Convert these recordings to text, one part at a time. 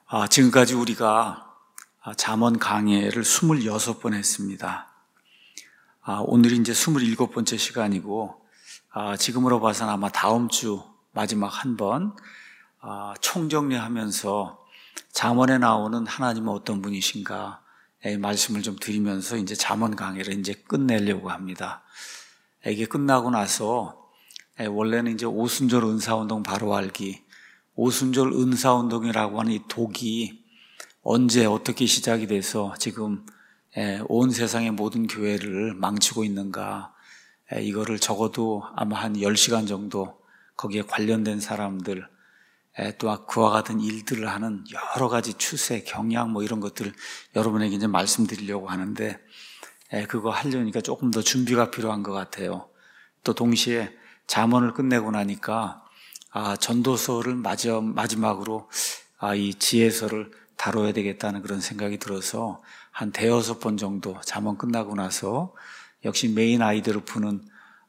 지금까지 우리가 잠언 강해를 26번 했습니다. 오늘이 이제 27번째 시간이고, 지금으로 봐서는 아마 다음 주 마지막 한 번, 총정리하면서 잠언에 나오는 하나님은 어떤 분이신가, 이 말씀을 좀 드리면서 이제 잠언 강해를 이제 끝내려고 합니다. 이게 끝나고 나서, 원래는 이제 오순절 은사운동 바로 알기, 오순절 은사운동이라고 하는 이 독이 언제 어떻게 시작이 돼서 지금 온 세상의 모든 교회를 망치고 있는가, 이거를 적어도 아마 한 10시간 정도 거기에 관련된 사람들, 또 그와 같은 일들을 하는 여러 가지 추세, 경향 뭐 이런 것들을 여러분에게 이제 말씀드리려고 하는데, 그거 하려니까 조금 더 준비가 필요한 것 같아요. 또 동시에 잠언을 끝내고 나니까 전도서를 마지막으로 이 지혜서를 다뤄야 되겠다는 그런 생각이 들어서 한 대여섯 번 정도 잠언 끝나고 나서 역시 메인 아이디어를 푸는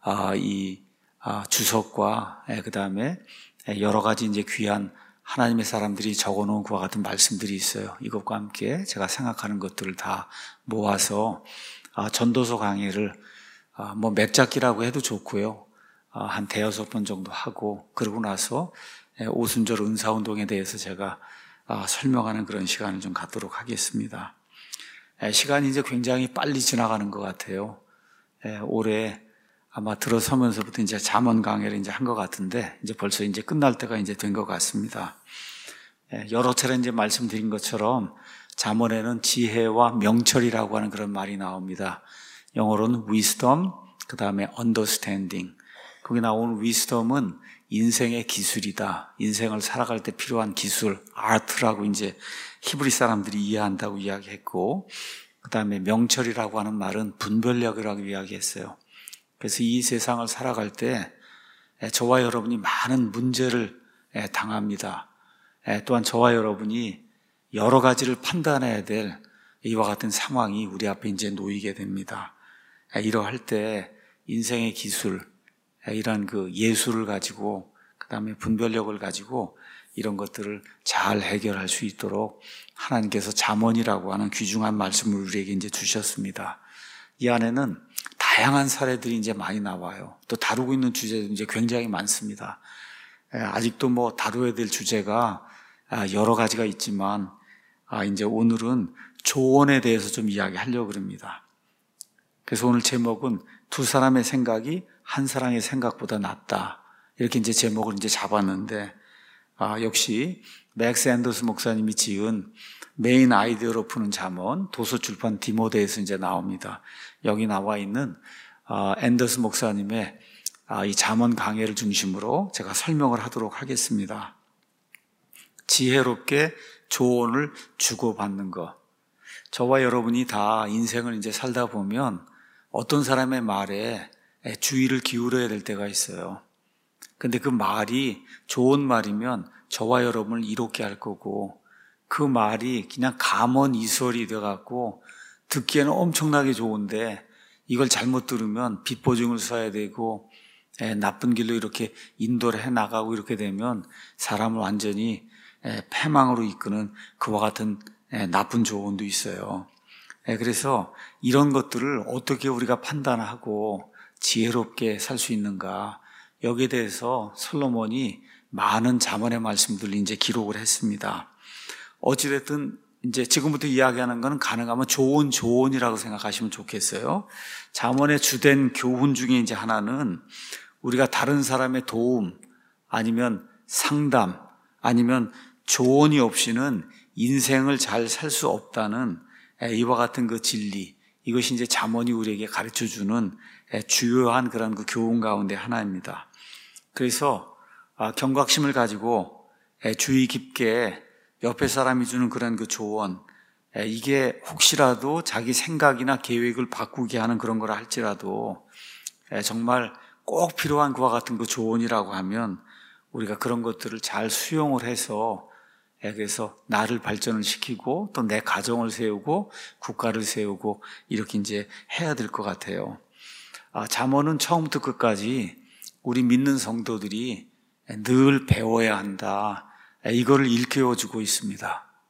주석과 그 다음에 여러 가지 이제 귀한 하나님의 사람들이 적어놓은 그와 같은 말씀들이 있어요. 이것과 함께 제가 생각하는 것들을 다 모아서 전도서 강의를 뭐 맥잡기라고 해도 좋고요. 한 대여섯 번 정도 하고, 그러고 나서 오순절 은사운동에 대해서 제가 설명하는 그런 시간을 좀 갖도록 하겠습니다. 시간이 이제 굉장히 빨리 지나가는 것 같아요. 올해 아마 들어서면서부터 이제 잠언 강의를 이제 한 것 같은데, 이제 벌써 이제 끝날 때가 이제 된 것 같습니다. 여러 차례 이제 말씀드린 것처럼 잠언에는 지혜와 명철이라고 하는 그런 말이 나옵니다. 영어로는 wisdom, 그 다음에 understanding. 거기 나오는 wisdom은 인생의 기술이다. 인생을 살아갈 때 필요한 기술, art라고 이제 히브리 사람들이 이해한다고 이야기했고, 그 다음에 명철이라고 하는 말은 분별력이라고 이야기했어요. 그래서 이 세상을 살아갈 때 저와 여러분이 많은 문제를 당합니다. 또한 저와 여러분이 여러 가지를 판단해야 될 이와 같은 상황이 우리 앞에 이제 놓이게 됩니다. 이러할 때 인생의 기술, 이런 그 예술을 가지고, 그 다음에 분별력을 가지고 이런 것들을 잘 해결할 수 있도록 하나님께서 잠언이라고 하는 귀중한 말씀을 우리에게 이제 주셨습니다. 이 안에는 다양한 사례들이 이제 많이 나와요. 또 다루고 있는 주제도 이제 굉장히 많습니다. 아직도 뭐 다루어야 될 주제가 여러 가지가 있지만, 이제 오늘은 조언에 대해서 좀 이야기하려고 합니다. 그래서 오늘 제목은 두 사람의 생각이 한 사람의 생각보다 낫다. 이렇게 이제 제목을 이제 잡았는데, 역시 맥스 앤더스 목사님이 지은 메인 아이디어로 푸는 잠언, 도서출판 디모데에서 이제 나옵니다. 여기 나와 있는 앤더스 목사님의 이 잠언 강해를 중심으로 제가 설명을 하도록 하겠습니다. 지혜롭게 조언을 주고받는 것. 저와 여러분이 다 인생을 이제 살다 보면 어떤 사람의 말에 주의를 기울여야 될 때가 있어요. 근데 그 말이 좋은 말이면 저와 여러분을 이롭게 할 거고, 그 말이 그냥 감언이설이 돼갖고 듣기에는 엄청나게 좋은데 이걸 잘못 들으면 빚보증을 써야 되고 나쁜 길로 이렇게 인도를 해나가고 이렇게 되면 사람을 완전히 패망으로 이끄는 그와 같은 나쁜 조언도 있어요. 그래서 이런 것들을 어떻게 우리가 판단하고 지혜롭게 살 수 있는가, 여기에 대해서 솔로몬이 많은 잠언의 말씀들을 이제 기록을 했습니다. 어찌됐든 이제 지금부터 이야기하는 것은 가능하면 좋은 조언이라고 생각하시면 좋겠어요. 잠언의 주된 교훈 중에 이제 하나는 우리가 다른 사람의 도움, 아니면 상담, 아니면 조언이 없이는 인생을 잘 살 수 없다는 이와 같은 그 진리, 이것이 이제 잠언이 우리에게 가르쳐주는 주요한 그런 그 교훈 가운데 하나입니다. 그래서 경각심을 가지고 주의 깊게 옆에 사람이 주는 그런 그 조언, 이게 혹시라도 자기 생각이나 계획을 바꾸게 하는 그런 거라 할지라도 정말 꼭 필요한 그와 같은 그 조언이라고 하면 우리가 그런 것들을 잘 수용을 해서, 그래서 나를 발전을 시키고 또 내 가정을 세우고 국가를 세우고 이렇게 이제 해야 될 것 같아요. 잠언은 처음부터 끝까지 우리 믿는 성도들이 늘 배워야 한다, 이거를 일깨워주고 있습니다.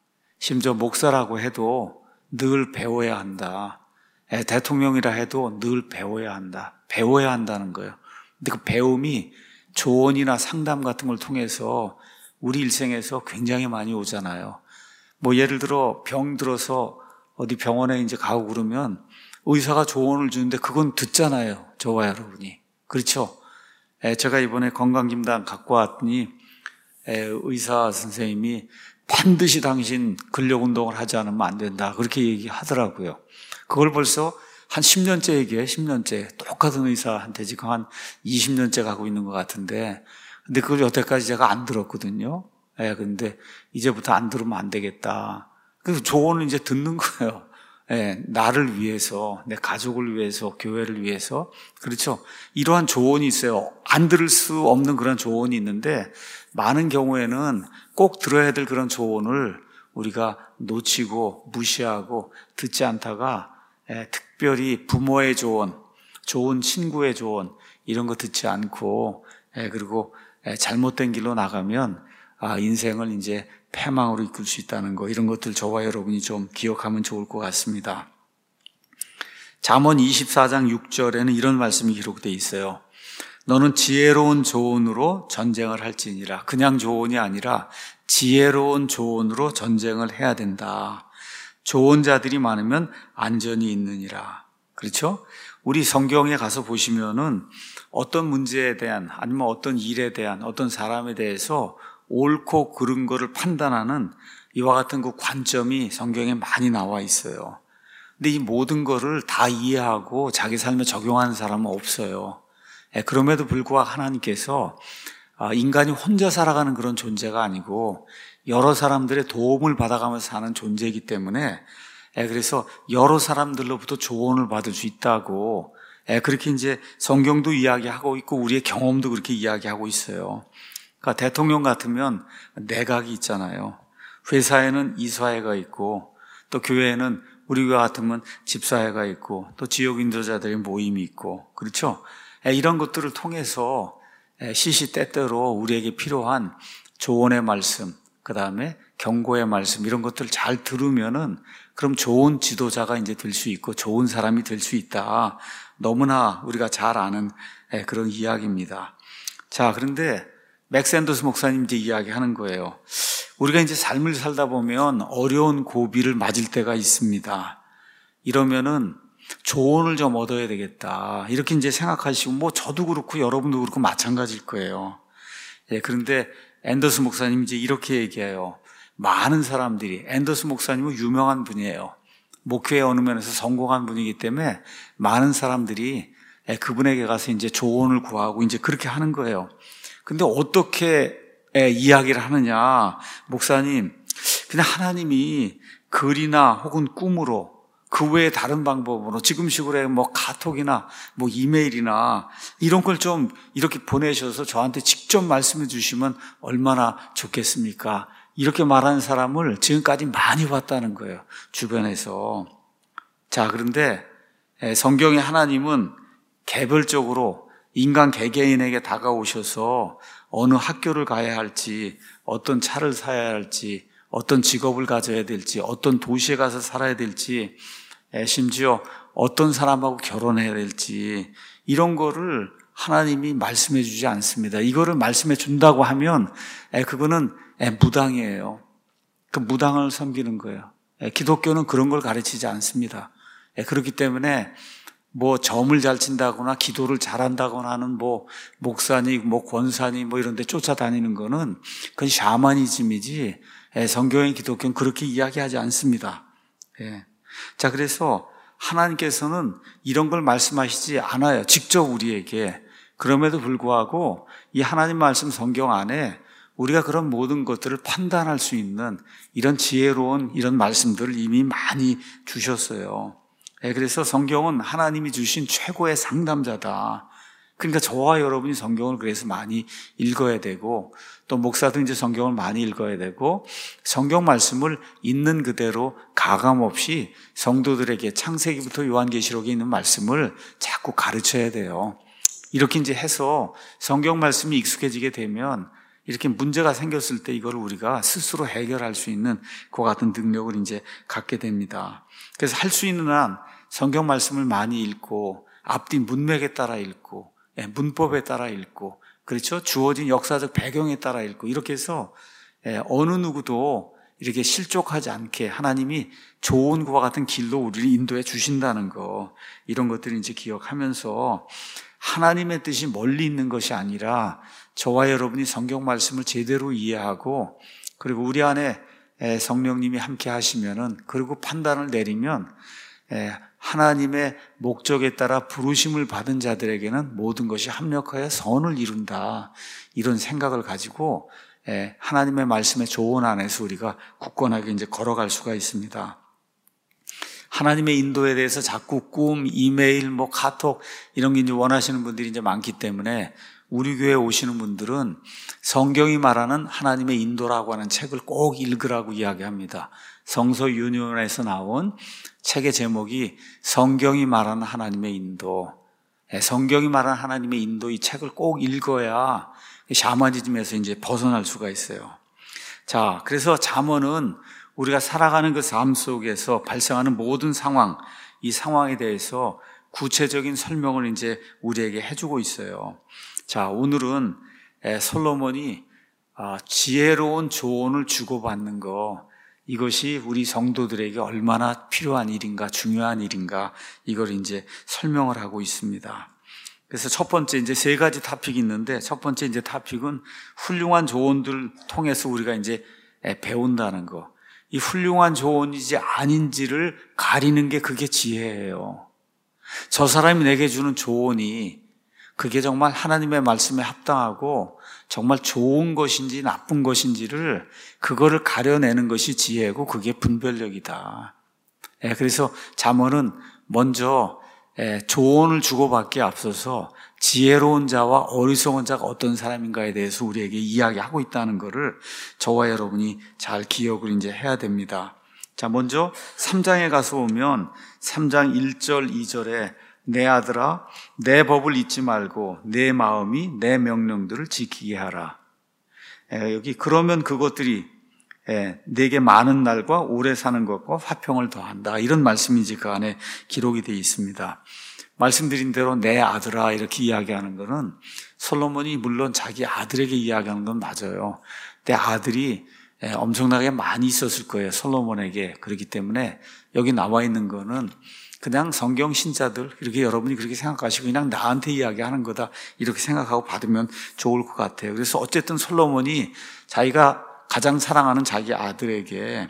심지어 목사라고 해도 늘 배워야 한다. 대통령이라 해도 늘 배워야 한다. 배워야 한다는 거예요. 근데 그 배움이 조언이나 상담 같은 걸 통해서 우리 일생에서 굉장히 많이 오잖아요. 뭐 예를 들어 병 들어서 어디 병원에 이제 가고 그러면 의사가 조언을 주는데 그건 듣잖아요. 저와 여러분이. 그렇죠? 제가 이번에 건강진단 갖고 왔더니 의사 선생님이 반드시 당신 근력 운동을 하지 않으면 안 된다. 그렇게 얘기하더라고요. 그걸 벌써 한 10년째 얘기해, 10년째. 똑같은 의사한테 지금 한 20년째 가고 있는 것 같은데, 근데 그걸 여태까지 제가 안 들었거든요. 근데 이제부터 안 들으면 안 되겠다. 그래서 조언을 이제 듣는 거예요. 나를 위해서, 내 가족을 위해서, 교회를 위해서. 그렇죠. 이러한 조언이 있어요. 안 들을 수 없는 그런 조언이 있는데, 많은 경우에는 꼭 들어야 될 그런 조언을 우리가 놓치고 무시하고 듣지 않다가 특별히 부모의 조언, 좋은 친구의 조언 이런 거 듣지 않고 그리고 잘못된 길로 나가면 인생을 이제 패망으로 이끌 수 있다는 거, 이런 것들 저와 여러분이 좀 기억하면 좋을 것 같습니다. 잠언 24장 6절에는 이런 말씀이 기록되어 있어요. 너는 지혜로운 조언으로 전쟁을 할지니라. 그냥 조언이 아니라 지혜로운 조언으로 전쟁을 해야 된다. 좋은 자들이 많으면 안전이 있느니라. 그렇죠? 우리 성경에 가서 보시면은 어떤 문제에 대한, 아니면 어떤 일에 대한, 어떤 사람에 대해서 옳고 그른 거를 판단하는 이와 같은 그 관점이 성경에 많이 나와 있어요. 근데 이 모든 거를 다 이해하고 자기 삶에 적용하는 사람은 없어요. 그럼에도 불구하고 하나님께서 인간이 혼자 살아가는 그런 존재가 아니고 여러 사람들의 도움을 받아가면서 사는 존재이기 때문에 그래서 여러 사람들로부터 조언을 받을 수 있다고 그렇게 이제 성경도 이야기하고 있고 우리의 경험도 그렇게 이야기하고 있어요. 그러니까 대통령 같으면 내각이 있잖아요. 회사에는 이사회가 있고 또 교회에는 우리가 같으면 집사회가 있고 또 지역 인도자들의 모임이 있고 그렇죠? 이런 것들을 통해서 시시때때로 우리에게 필요한 조언의 말씀, 그 다음에 경고의 말씀 이런 것들을 잘 들으면은 그럼 좋은 지도자가 이제 될 수 있고 좋은 사람이 될 수 있다. 너무나 우리가 잘 아는 그런 이야기입니다. 자, 그런데 맥 샌더스 목사님 이제 이야기하는 거예요. 우리가 이제 삶을 살다 보면 어려운 고비를 맞을 때가 있습니다. 이러면은 조언을 좀 얻어야 되겠다. 이렇게 이제 생각하시고, 뭐 저도 그렇고 여러분도 그렇고 마찬가지일 거예요. 그런데 앤더스 목사님이 이제 이렇게 얘기해요. 많은 사람들이, 앤더스 목사님은 유명한 분이에요. 목회의 어느 면에서 성공한 분이기 때문에 많은 사람들이 그분에게 가서 이제 조언을 구하고 이제 그렇게 하는 거예요. 근데 어떻게 이야기를 하느냐. 목사님, 그냥 하나님이 글이나 혹은 꿈으로 그 외에 다른 방법으로 지금식으로 뭐 카톡이나 뭐 이메일이나 이런 걸 좀 이렇게 보내셔서 저한테 직접 말씀해 주시면 얼마나 좋겠습니까? 이렇게 말하는 사람을 지금까지 많이 봤다는 거예요. 주변에서. 자, 그런데 성경의 하나님은 개별적으로 인간 개개인에게 다가오셔서 어느 학교를 가야 할지, 어떤 차를 사야 할지, 어떤 직업을 가져야 될지, 어떤 도시에 가서 살아야 될지, 심지어 어떤 사람하고 결혼해야 될지 이런 거를 하나님이 말씀해 주지 않습니다. 이거를 말씀해 준다고 하면 그거는 무당이에요. 그 무당을 섬기는 거예요. 기독교는 그런 걸 가르치지 않습니다. 그렇기 때문에 뭐 점을 잘 친다거나 기도를 잘한다거나 하는 뭐 목사니 뭐 권사니 뭐 이런 데 쫓아다니는 거는 그건 샤머니즘이지 성경의 기독교는 그렇게 이야기하지 않습니다. 자, 그래서 하나님께서는 이런 걸 말씀하시지 않아요. 직접 우리에게. 그럼에도 불구하고 이 하나님 말씀 성경 안에 우리가 그런 모든 것들을 판단할 수 있는 이런 지혜로운 이런 말씀들을 이미 많이 주셨어요. 그래서 성경은 하나님이 주신 최고의 상담자다. 그러니까 저와 여러분이 성경을 그래서 많이 읽어야 되고 또 목사도 이제 성경을 많이 읽어야 되고 성경 말씀을 있는 그대로 가감 없이 성도들에게 창세기부터 요한계시록에 있는 말씀을 자꾸 가르쳐야 돼요. 이렇게 이제 해서 성경 말씀이 익숙해지게 되면 이렇게 문제가 생겼을 때 이걸 우리가 스스로 해결할 수 있는 그와 같은 능력을 이제 갖게 됩니다. 그래서 할 수 있는 한 성경 말씀을 많이 읽고 앞뒤 문맥에 따라 읽고 문법에 따라 읽고 그렇죠? 주어진 역사적 배경에 따라 읽고 이렇게 해서 어느 누구도 이렇게 실족하지 않게 하나님이 좋은 그와 같은 길로 우리를 인도해 주신다는 거, 이런 것들을 이제 기억하면서 하나님의 뜻이 멀리 있는 것이 아니라 저와 여러분이 성경 말씀을 제대로 이해하고 그리고 우리 안에 성령님이 함께 하시면은 그리고 판단을 내리면 하나님의 목적에 따라 부르심을 받은 자들에게는 모든 것이 합력하여 선을 이룬다, 이런 생각을 가지고 하나님의 말씀의 조언 안에서 우리가 굳건하게 이제 걸어갈 수가 있습니다. 하나님의 인도에 대해서 자꾸 꿈, 이메일, 카톡 이런 게 이제 원하시는 분들이 이제 많기 때문에 우리 교회에 오시는 분들은 성경이 말하는 하나님의 인도라고 하는 책을 꼭 읽으라고 이야기합니다. 성서윤회에서 나온 책의 제목이 성경이 말하는 하나님의 인도. 성경이 말하는 하나님의 인도, 이 책을 꼭 읽어야 샤머니즘에서 이제 벗어날 수가 있어요. 자, 그래서 잠언은 우리가 살아가는 그 삶 속에서 발생하는 모든 상황, 이 상황에 대해서 구체적인 설명을 이제 우리에게 해주고 있어요. 자, 오늘은 솔로몬이 지혜로운 조언을 주고받는 거, 이것이 우리 성도들에게 얼마나 필요한 일인가, 중요한 일인가, 이걸 이제 설명을 하고 있습니다. 그래서 첫 번째 이제 세 가지 토픽이 있는데, 첫 번째 이제 토픽은 훌륭한 조언들 통해서 우리가 이제 배운다는 거. 이 훌륭한 조언인지 아닌지를 가리는 게 그게 지혜예요. 저 사람이 내게 주는 조언이 그게 정말 하나님의 말씀에 합당하고 정말 좋은 것인지 나쁜 것인지를 그거를 가려내는 것이 지혜고 그게 분별력이다. 그래서 잠언은 먼저 조언을 주고받기에 앞서서 지혜로운 자와 어리석은 자가 어떤 사람인가에 대해서 우리에게 이야기하고 있다는 것을 저와 여러분이 잘 기억을 이제 해야 됩니다. 자, 먼저 3장에 가서 보면 3장 1절, 2절에 내 아들아, 내 법을 잊지 말고 내 마음이 내 명령들을 지키게 하라. 여기 그러면 그것들이 내게 많은 날과 오래 사는 것과 화평을 더한다. 이런 말씀이 이제 그 안에 기록이 되어 있습니다. 말씀드린 대로 내 아들아 이렇게 이야기하는 것은 솔로몬이 물론 자기 아들에게 이야기하는 건 맞아요. 내 아들이 엄청나게 많이 있었을 거예요, 솔로몬에게. 그렇기 때문에 여기 나와 있는 거는 그냥 성경 신자들, 이렇게 여러분이 그렇게 생각하시고 그냥 나한테 이야기하는 거다 이렇게 생각하고 받으면 좋을 것 같아요. 그래서 어쨌든 솔로몬이 자기가 가장 사랑하는 자기 아들에게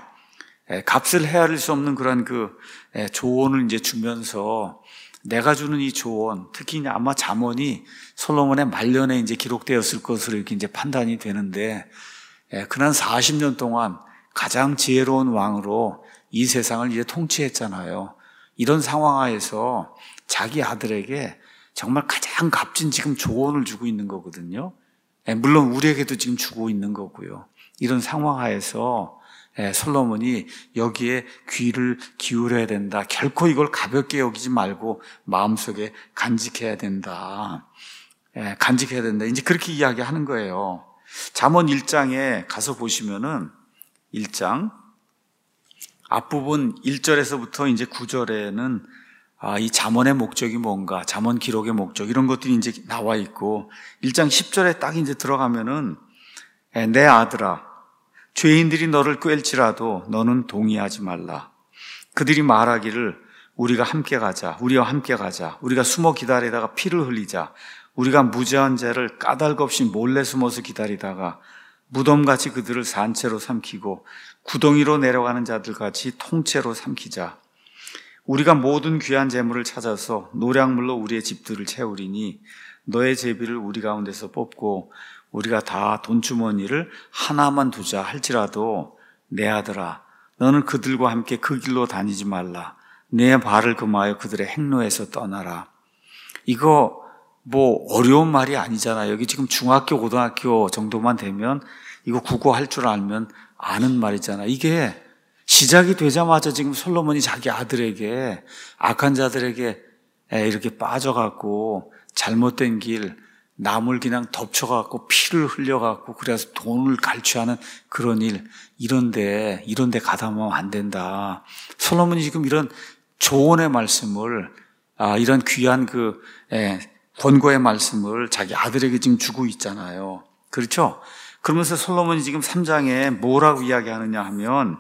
값을 헤아릴 수 없는 그런 그 조언을 이제 주면서 내가 주는 이 조언, 특히 아마 잠언이 솔로몬의 말년에 이제 기록되었을 것으로 이렇게 이제 판단이 되는데, 그는 40년 동안 가장 지혜로운 왕으로 이 세상을 이제 통치했잖아요. 이런 상황 하에서 자기 아들에게 정말 가장 값진 지금 조언을 주고 있는 거거든요. 물론 우리에게도 지금 주고 있는 거고요. 이런 상황 하에서 솔로몬이 여기에 귀를 기울여야 된다. 결코 이걸 가볍게 여기지 말고 마음속에 간직해야 된다. 간직해야 된다. 이제 그렇게 이야기하는 거예요. 잠언 1장에 가서 보시면은 1장 앞부분 1절에서부터 이제 9절에는 이 잠언의 목적이 뭔가, 잠언 기록의 목적 이런 것들이 이제 나와 있고 1장 10절에 딱 이제 들어가면은 내 아들아 죄인들이 너를 꿰일지라도 너는 동의하지 말라. 그들이 말하기를 우리가 함께 가자. 우리와 함께 가자. 우리가 숨어 기다리다가 피를 흘리자. 우리가 무죄한 자를 까닭 없이 몰래 숨어서 기다리다가 무덤같이 그들을 산채로 삼키고 구덩이로 내려가는 자들같이 통째로 삼키자. 우리가 모든 귀한 재물을 찾아서 노량물로 우리의 집들을 채우리니 너의 제비를 우리 가운데서 뽑고 우리가 다 돈주머니를 하나만 두자 할지라도 내 아들아 너는 그들과 함께 그 길로 다니지 말라. 내 발을 금하여 그들의 행로에서 떠나라. 이거 어려운 말이 아니잖아요. 여기 지금 중학교, 고등학교 정도만 되면 이거 국어할 줄 알면 아는 말이잖아요. 이게 시작이 되자마자 지금 솔로몬이 자기 아들에게 악한 자들에게 이렇게 빠져갖고 잘못된 길, 남을 그냥 덮쳐갖고 피를 흘려갖고 그래서 돈을 갈취하는 그런 이런데 가담하면 안 된다. 솔로몬이 지금 이런 조언의 말씀을, 이런 귀한 권고의 말씀을 자기 아들에게 지금 주고 있잖아요. 그렇죠? 그러면서 솔로몬이 지금 3장에 뭐라고 이야기하느냐 하면,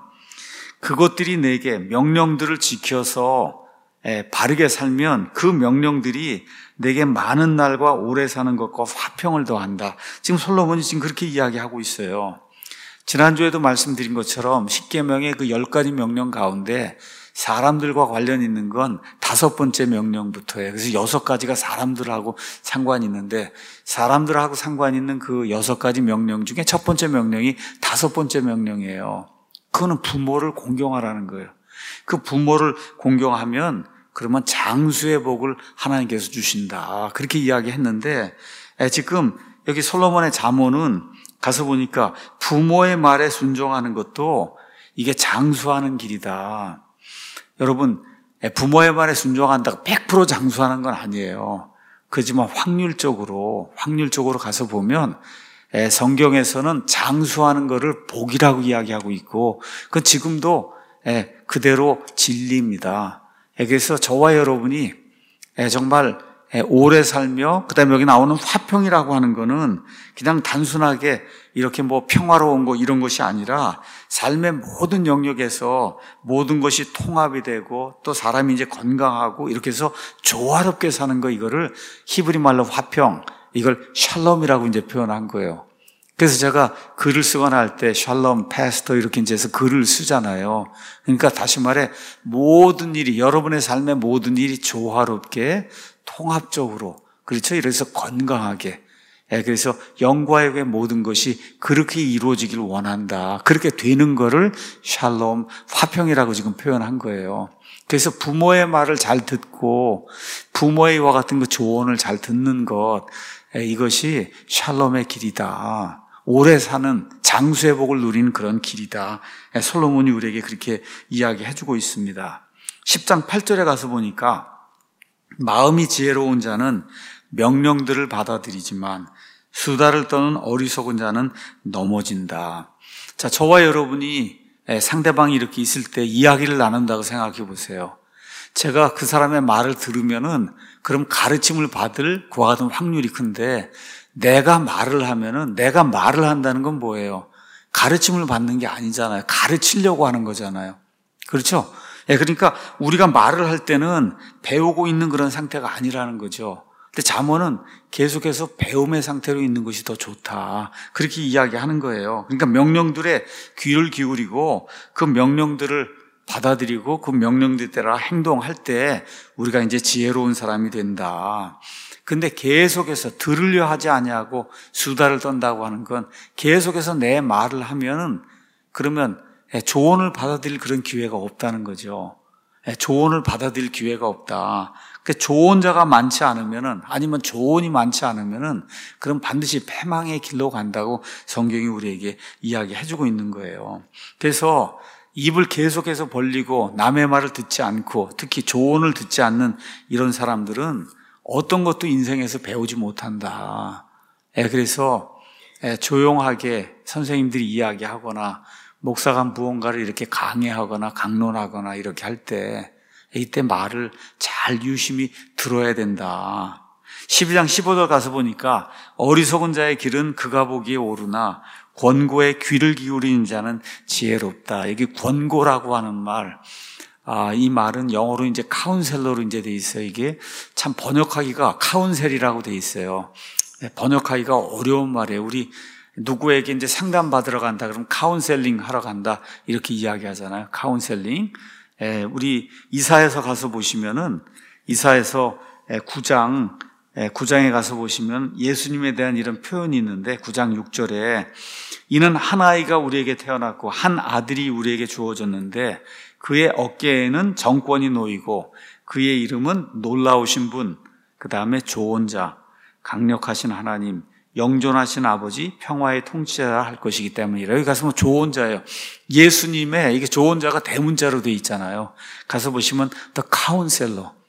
그것들이 내게 명령들을 지켜서 바르게 살면 그 명령들이 내게 많은 날과 오래 사는 것과 화평을 더한다. 지금 솔로몬이 지금 그렇게 이야기하고 있어요. 지난주에도 말씀드린 것처럼 십계명의 그 10가지 명령 가운데 사람들과 관련 있는 건 5번째 명령부터예요. 그래서 6가지가 사람들하고 상관이 있는데, 사람들하고 상관이 있는 그 6가지 명령 중에 첫 번째 명령이 5번째 명령이에요. 그거는 부모를 공경하라는 거예요. 그 부모를 공경하면 그러면 장수의 복을 하나님께서 주신다. 그렇게 이야기했는데, 지금 여기 솔로몬의 잠언은 가서 보니까 부모의 말에 순종하는 것도 이게 장수하는 길이다. 여러분, 부모의 말에 순종한다고 100% 장수하는 건 아니에요. 그렇지만 확률적으로 가서 보면 성경에서는 장수하는 것을 복이라고 이야기하고 있고, 그건 지금도 그대로 진리입니다. 그래서 저와 여러분이 정말 오래 살며, 그 다음에 여기 나오는 화평이라고 하는 거는 그냥 단순하게 이렇게 평화로운 거 이런 것이 아니라 삶의 모든 영역에서 모든 것이 통합이 되고 또 사람이 이제 건강하고 이렇게 해서 조화롭게 사는 거, 이거를 히브리 말로 화평, 이걸 샬롬이라고 이제 표현한 거예요. 그래서 제가 글을 쓰거나 할 때 샬롬 패스터 이렇게 이제 해서 글을 쓰잖아요. 그러니까 다시 말해 모든 일이, 여러분의 삶의 모든 일이 조화롭게 통합적으로, 그렇죠? 이래서 건강하게, 그래서 영과 육의 모든 것이 그렇게 이루어지길 원한다. 그렇게 되는 거를 샬롬, 화평이라고 지금 표현한 거예요. 그래서 부모의 말을 잘 듣고 부모의 이와 같은 그 조언을 잘 듣는 것, 이것이 샬롬의 길이다. 오래 사는 장수의 복을 누리는 그런 길이다. 솔로몬이 우리에게 그렇게 이야기해주고 있습니다. 10장 8절에 가서 보니까 마음이 지혜로운 자는 명령들을 받아들이지만 수다를 떠는 어리석은 자는 넘어진다. 자, 저와 여러분이 상대방이 이렇게 있을 때 이야기를 나눈다고 생각해 보세요. 제가 그 사람의 말을 들으면은 그럼 가르침을 받을 그와 같은 확률이 큰데, 내가 말을 하면은, 내가 말을 한다는 건 뭐예요? 가르침을 받는 게 아니잖아요. 가르치려고 하는 거잖아요. 그렇죠? 그러니까 우리가 말을 할 때는 배우고 있는 그런 상태가 아니라는 거죠. 근데 잠언은 계속해서 배움의 상태로 있는 것이 더 좋다. 그렇게 이야기하는 거예요. 그러니까 명령들에 귀를 기울이고 그 명령들을 받아들이고 그 명령들 따라 행동할 때 우리가 이제 지혜로운 사람이 된다. 근데 계속해서 들으려 하지 아니하고 수다를 떤다고 하는 건 계속해서 내 말을 하면은 그러면 조언을 받아들일 그런 기회가 없다는 거죠. 조언을 받아들일 기회가 없다. 조언자가 많지 않으면은, 아니면 조언이 많지 않으면은 그럼 반드시 패망의 길로 간다고 성경이 우리에게 이야기해주고 있는 거예요. 그래서 입을 계속해서 벌리고 남의 말을 듣지 않고 특히 조언을 듣지 않는 이런 사람들은 어떤 것도 인생에서 배우지 못한다. 그래서 조용하게 선생님들이 이야기하거나 목사가 무언가를 이렇게 강해하거나 강론하거나 이렇게 할 때 이때 말을 잘 유심히 들어야 된다. 12장 15절 가서 보니까 어리석은 자의 길은 그가 보기에 옳으나 권고에 귀를 기울이는 자는 지혜롭다. 여기 권고라고 하는 말, 이 말은 영어로 이제 카운셀러로 이제 돼 있어요. 이게 참 번역하기가 카운셀이라고 돼 있어요. 번역하기가 어려운 말이에요. 우리 누구에게 이제 상담 받으러 간다 그러면 카운셀링 하러 간다 이렇게 이야기하잖아요. 카운셀링. 우리 이사야서 가서 보시면은 이사야서 9장에 가서 보시면 예수님에 대한 이런 표현이 있는데 9장 6절에 이는 한 아이가 우리에게 태어났고 한 아들이 우리에게 주어졌는데 그의 어깨에는 정권이 놓이고 그의 이름은 놀라우신 분, 그 다음에 좋은 자, 강력하신 하나님, 영존하신 아버지, 평화의 통치자라 할 것이기 때문이라. 여기 가서 좋은 자예요. 예수님의 이게 좋은 자가 대문자로 되어 있잖아요. 가서 보시면 The Counselor,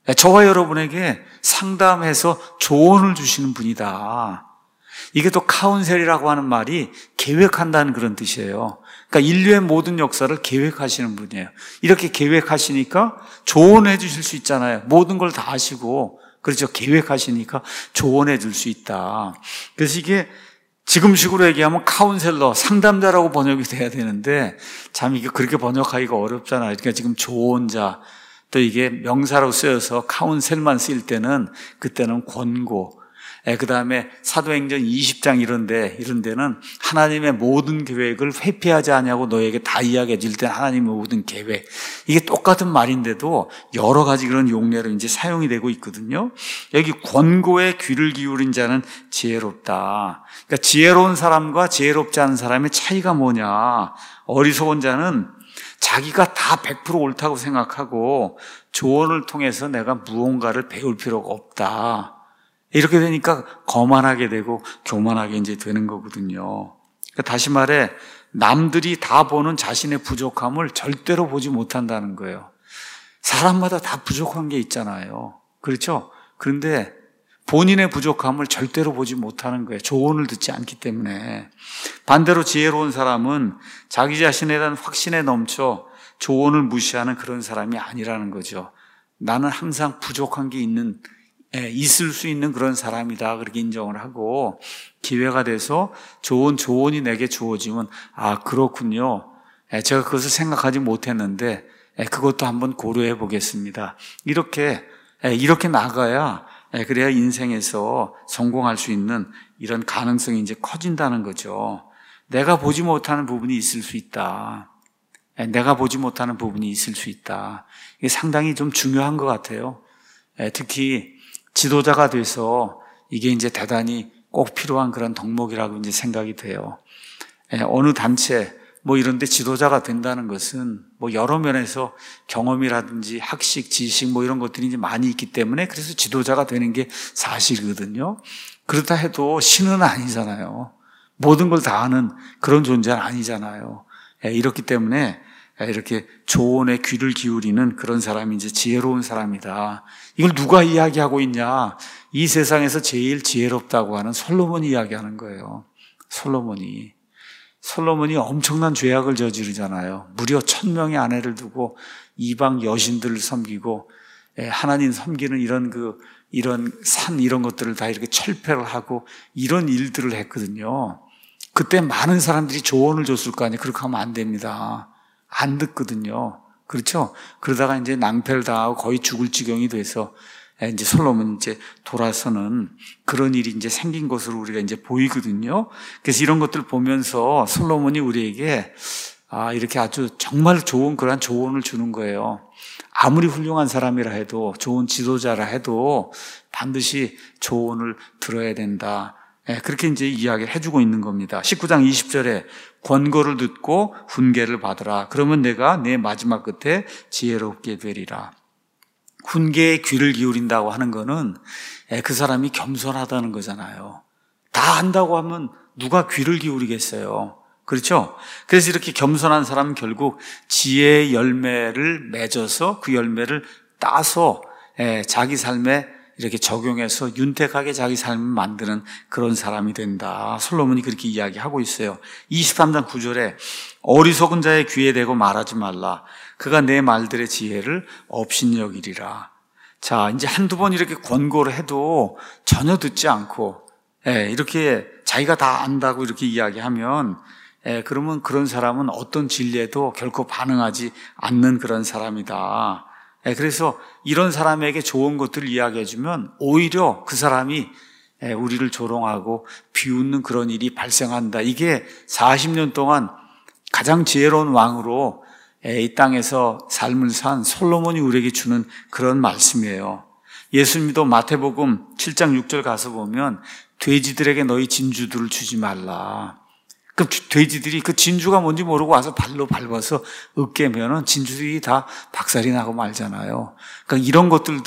저와 여러분에게 상담해서 조언을 주시는 분이다. 이게 또 카운셀이라고 하는 말이 계획한다는 그런 뜻이에요. 그러니까 인류의 모든 역사를 계획하시는 분이에요. 이렇게 계획하시니까 조언해 주실 수 있잖아요. 모든 걸 다 아시고, 그렇죠. 계획하시니까 조언해 줄 수 있다. 그래서 이게 지금식으로 얘기하면 카운셀러, 상담자라고 번역이 돼야 되는데 참 이게 그렇게 번역하기가 어렵잖아요. 그러니까 지금 조언자, 또 이게 명사로 쓰여서 카운셀만 쓰일 때는 그때는 권고, 그 다음에 사도행전 20장 이런 데는 하나님의 모든 계획을 회피하지 않냐고 너에게 다 이야기해 줄 때 하나님의 모든 계획. 이게 똑같은 말인데도 여러 가지 그런 용례로 이제 사용이 되고 있거든요. 여기 권고에 귀를 기울인 자는 지혜롭다. 그러니까 지혜로운 사람과 지혜롭지 않은 사람의 차이가 뭐냐. 어리석은 자는 자기가 다 100% 옳다고 생각하고 조언을 통해서 내가 무언가를 배울 필요가 없다. 이렇게 되니까 거만하게 되고 교만하게 이제 되는 거거든요. 그러니까 다시 말해 남들이 다 보는 자신의 부족함을 절대로 보지 못한다는 거예요. 사람마다 다 부족한 게 있잖아요. 그렇죠? 그런데 본인의 부족함을 절대로 보지 못하는 거예요. 조언을 듣지 않기 때문에. 반대로 지혜로운 사람은 자기 자신에 대한 확신에 넘쳐 조언을 무시하는 그런 사람이 아니라는 거죠. 나는 항상 부족한 게 있을 수 있는 그런 사람이다. 그렇게 인정을 하고 기회가 돼서 좋은 조언이 내게 주어지면 그렇군요. 제가 그것을 생각하지 못했는데 그것도 한번 고려해 보겠습니다. 이렇게 나가야 그래야 인생에서 성공할 수 있는 이런 가능성이 이제 커진다는 거죠. 내가 보지 못하는 부분이 있을 수 있다. 내가 보지 못하는 부분이 있을 수 있다. 이게 상당히 좀 중요한 것 같아요. 특히 지도자가 돼서 이게 이제 대단히 꼭 필요한 그런 덕목이라고 이제 생각이 돼요. 어느 단체 이런 데 지도자가 된다는 것은 여러 면에서 경험이라든지 학식, 지식 이런 것들이 이제 많이 있기 때문에 그래서 지도자가 되는 게 사실이거든요. 그렇다 해도 신은 아니잖아요. 모든 걸 다 아는 그런 존재는 아니잖아요. 이렇기 때문에 이렇게 조언에 귀를 기울이는 그런 사람이 이제 지혜로운 사람이다. 이걸 누가 이야기하고 있냐? 이 세상에서 제일 지혜롭다고 하는 솔로몬이 이야기하는 거예요. 솔로몬이 엄청난 죄악을 저지르잖아요. 무려 1000명의 아내를 두고 이방 여신들을 섬기고 하나님 섬기는 이런 산 이런 것들을 다 이렇게 철폐를 하고 이런 일들을 했거든요. 그때 많은 사람들이 조언을 줬을 거 아니에요. 그렇게 하면 안 됩니다. 안 듣거든요. 그렇죠? 그러다가 이제 낭패를 당하고 거의 죽을 지경이 돼서 이제 솔로몬이 이제 돌아서는 그런 일이 이제 생긴 것으로 우리가 이제 보이거든요. 그래서 이런 것들 보면서 솔로몬이 우리에게 이렇게 아주 정말 좋은 그런 조언을 주는 거예요. 아무리 훌륭한 사람이라 해도 좋은 지도자라 해도 반드시 조언을 들어야 된다. 그렇게 이제 이야기를 해주고 있는 겁니다. 19장 20절에 권고를 듣고 훈계를 받으라. 그러면 내가 내 마지막 끝에 지혜롭게 되리라. 훈계에 귀를 기울인다고 하는 거는 그 사람이 겸손하다는 거잖아요. 다 안다고 하면 누가 귀를 기울이겠어요. 그렇죠? 그래서 이렇게 겸손한 사람은 결국 지혜의 열매를 맺어서 그 열매를 따서 자기 삶에 이렇게 적용해서 윤택하게 자기 삶을 만드는 그런 사람이 된다. 솔로몬이 그렇게 이야기하고 있어요. 23장 9절에 어리석은 자의 귀에 대고 말하지 말라. 그가 내 말들의 지혜를 업신여기리라. 자, 이제 한두 번 이렇게 권고를 해도 전혀 듣지 않고 이렇게 자기가 다 안다고 이렇게 이야기하면 그러면 그런 사람은 어떤 진리에도 결코 반응하지 않는 그런 사람이다. 그래서 이런 사람에게 좋은 것들을 이야기해주면 오히려 그 사람이 우리를 조롱하고 비웃는 그런 일이 발생한다. 이게 40년 동안 가장 지혜로운 왕으로 이 땅에서 삶을 산 솔로몬이 우리에게 주는 그런 말씀이에요. 예수님도 마태복음 7장 6절 가서 보면 돼지들에게 너희 진주들을 주지 말라. 그 돼지들이 그 진주가 뭔지 모르고 와서 발로 밟아서 으깨면은 진주들이 다 박살이 나고 말잖아요. 그러니까 이런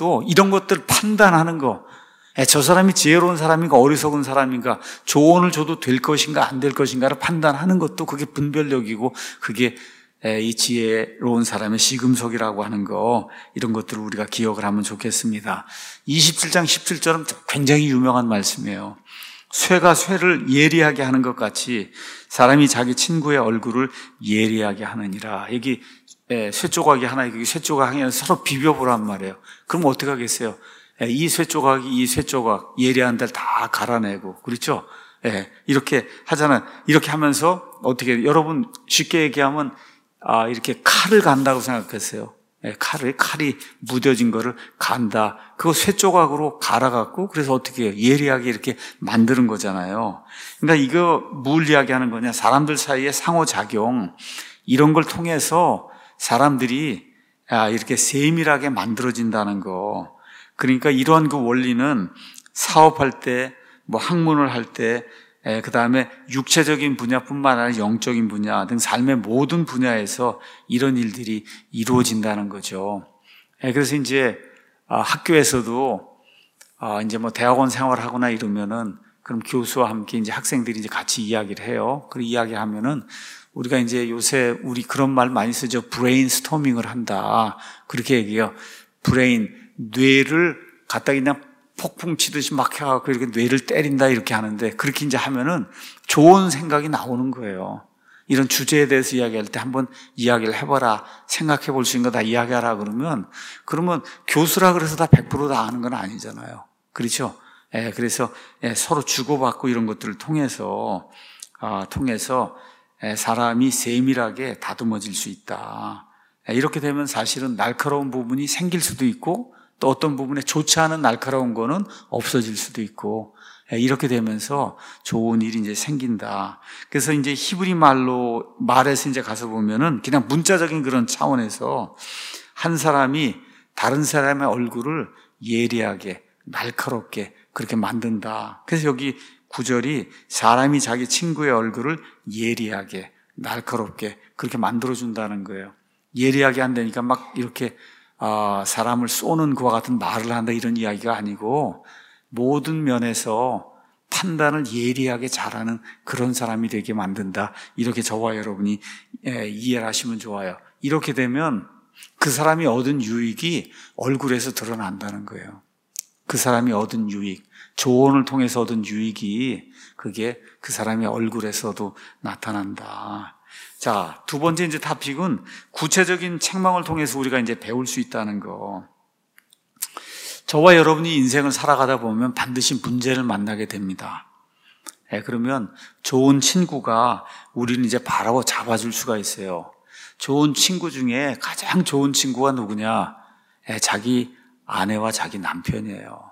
것들 판단하는 거. 저 사람이 지혜로운 사람인가 어리석은 사람인가, 조언을 줘도 될 것인가 안 될 것인가를 판단하는 것도 그게 분별력이고 그게 이 지혜로운 사람의 시금석이라고 하는 거, 이런 것들을 우리가 기억을 하면 좋겠습니다. 27장 17절은 굉장히 유명한 말씀이에요. 쇠가 쇠를 예리하게 하는 것 같이 사람이 자기 친구의 얼굴을 예리하게 하느니라. 여기 쇠 조각이 하나, 여기 쇠 조각이 서로 비벼보란 말이에요. 그럼 어떻게 하겠어요? 이 쇠 조각이 이 쇠 조각 예리한 데를 다 갈아내고, 그렇죠? 이렇게 하잖아요. 이렇게 하면서 어떻게, 여러분 쉽게 얘기하면 이렇게 칼을 간다고 생각했어요. 칼이 무뎌진 거를 간다. 그거 쇠 조각으로 갈아갖고, 그래서 어떻게 해요? 예리하게 이렇게 만드는 거잖아요. 그러니까 이거 뭘 이야기하는 거냐? 사람들 사이의 상호작용, 이런 걸 통해서 사람들이 이렇게 세밀하게 만들어진다는 거. 그러니까 이러한 그 원리는 사업할 때, 뭐 학문을 할 때, 그 다음에 육체적인 분야뿐만 아니라 영적인 분야 등 삶의 모든 분야에서 이런 일들이 이루어진다는 거죠. 그래서 이제 학교에서도 이제 뭐 대학원 생활하거나 이러면은, 그럼 교수와 함께 이제 학생들이 이제 같이 이야기를 해요. 그 이야기하면은 우리가 이제 요새 우리 그런 말 많이 쓰죠. 브레인 스토밍을 한다. 그렇게 얘기해요. 브레인, 뇌를 갖다 그냥 폭풍 치듯이 막 해갖고 이렇게 뇌를 때린다 이렇게 하는데, 그렇게 이제 하면은 좋은 생각이 나오는 거예요. 이런 주제에 대해서 이야기할 때 한번 이야기를 해봐라, 생각해 볼 수 있는 거 다 이야기하라 그러면 교수라 그래서 다 100% 아는 건 아니잖아요. 그렇죠? 그래서 서로 주고받고 이런 것들을 통해서 사람이 세밀하게 다듬어질 수 있다. 이렇게 되면 사실은 날카로운 부분이 생길 수도 있고, 또 어떤 부분에 좋지 않은 날카로운 거는 없어질 수도 있고, 이렇게 되면서 좋은 일이 이제 생긴다. 그래서 이제 히브리 말에서 이제 가서 보면은 그냥 문자적인 그런 차원에서 한 사람이 다른 사람의 얼굴을 예리하게, 날카롭게 그렇게 만든다. 그래서 여기 구절이 사람이 자기 친구의 얼굴을 예리하게, 날카롭게 그렇게 만들어준다는 거예요. 예리하게 한다니까 막 이렇게 사람을 쏘는 그와 같은 말을 한다 이런 이야기가 아니고, 모든 면에서 판단을 예리하게 잘하는 그런 사람이 되게 만든다. 이렇게 저와 여러분이 이해를 하시면 좋아요. 이렇게 되면 그 사람이 얻은 유익이 얼굴에서 드러난다는 거예요. 그 사람이 얻은 유익, 조언을 통해서 얻은 유익이 그게 그 사람의 얼굴에서도 나타난다. 자, 두 번째 이제 토픽은 구체적인 책망을 통해서 우리가 이제 배울 수 있다는 거. 저와 여러분이 인생을 살아가다 보면 반드시 문제를 만나게 됩니다. 그러면 좋은 친구가 우리는 이제 바로 잡아줄 수가 있어요. 좋은 친구 중에 가장 좋은 친구가 누구냐? 자기 아내와 자기 남편이에요.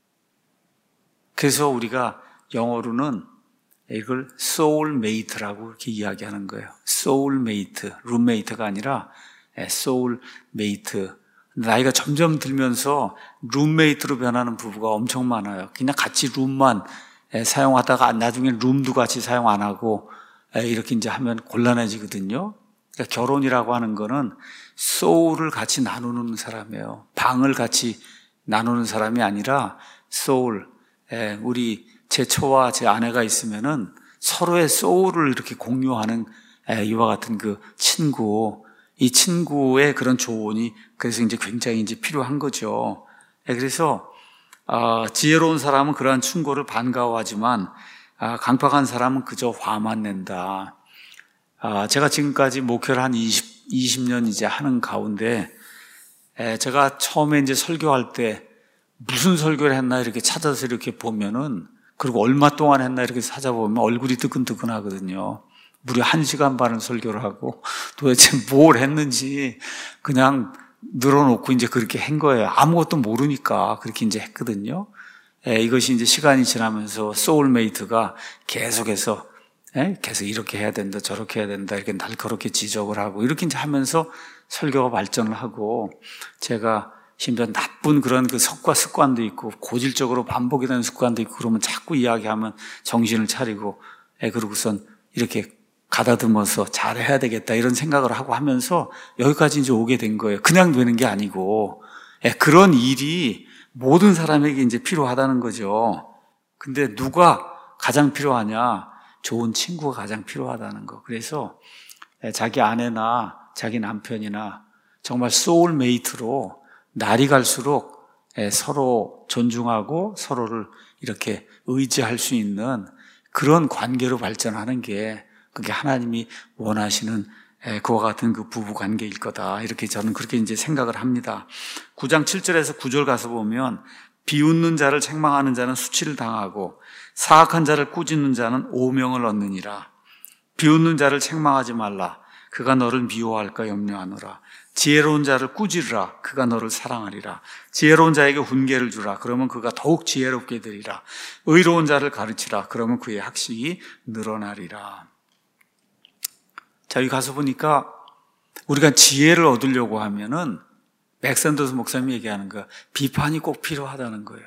그래서 우리가 영어로는 이걸 soulmate라고 이렇게 이야기하는 거예요. soulmate, roommate가 아니라 soulmate. 나이가 점점 들면서 룸메이트로 변하는 부부가 엄청 많아요. 그냥 같이 룸만 사용하다가 나중에 룸도 같이 사용 안 하고 이렇게 이제 하면 곤란해지거든요. 그러니까 결혼이라고 하는 거는 소울을 같이 나누는 사람이에요. 방을 같이 나누는 사람이 아니라 소울. 우리 제 처와 제 아내가 있으면은 서로의 소울을 이렇게 공유하는 이와 같은 그 친구. 이 친구의 그런 조언이 그래서 이제 굉장히 이제 필요한 거죠. 그래서 지혜로운 사람은 그러한 충고를 반가워하지만 강팍한 사람은 그저 화만 낸다. 제가 지금까지 목회를 한 20년 이제 하는 가운데 제가 처음에 이제 설교할 때 무슨 설교를 했나 이렇게 찾아서 이렇게 보면은, 그리고 얼마 동안 했나 이렇게 찾아보면 얼굴이 뜨끈뜨끈하거든요. 무려 1시간 반을 설교를 하고 도대체 뭘 했는지 그냥 늘어놓고 이제 그렇게 한 거예요. 아무것도 모르니까 그렇게 이제 했거든요. 이것이 이제 시간이 지나면서 소울메이트가 계속해서 계속 이렇게 해야 된다, 저렇게 해야 된다, 이렇게 날카롭게 지적을 하고 이렇게 이제 하면서 설교가 발전을 하고, 제가 심지어 나쁜 그런 그 습관도 있고 고질적으로 반복이 되는 습관도 있고, 그러면 자꾸 이야기하면 정신을 차리고 그러고선 이렇게 가다듬어서 잘해야 되겠다 이런 생각을 하고 하면서 여기까지 이제 오게 된 거예요. 그냥 되는 게 아니고 그런 일이 모든 사람에게 이제 필요하다는 거죠. 근데 누가 가장 필요하냐? 좋은 친구가 가장 필요하다는 거. 그래서 자기 아내나 자기 남편이나 정말 소울메이트로 날이 갈수록 서로 존중하고 서로를 이렇게 의지할 수 있는 그런 관계로 발전하는 게 그게 하나님이 원하시는 그와 같은 그 부부 관계일 거다. 이렇게 저는 그렇게 이제 생각을 합니다. 9장 7절에서 9절 가서 보면 비웃는 자를 책망하는 자는 수치를 당하고 사악한 자를 꾸짖는 자는 오명을 얻느니라. 비웃는 자를 책망하지 말라. 그가 너를 미워할까 염려하노라. 지혜로운 자를 꾸짖으라. 그가 너를 사랑하리라. 지혜로운 자에게 훈계를 주라. 그러면 그가 더욱 지혜롭게 되리라. 의로운 자를 가르치라. 그러면 그의 학식이 늘어나리라. 자, 여기 가서 보니까 우리가 지혜를 얻으려고 하면은 맥산더스 목사님이 얘기하는 거 비판이 꼭 필요하다는 거예요.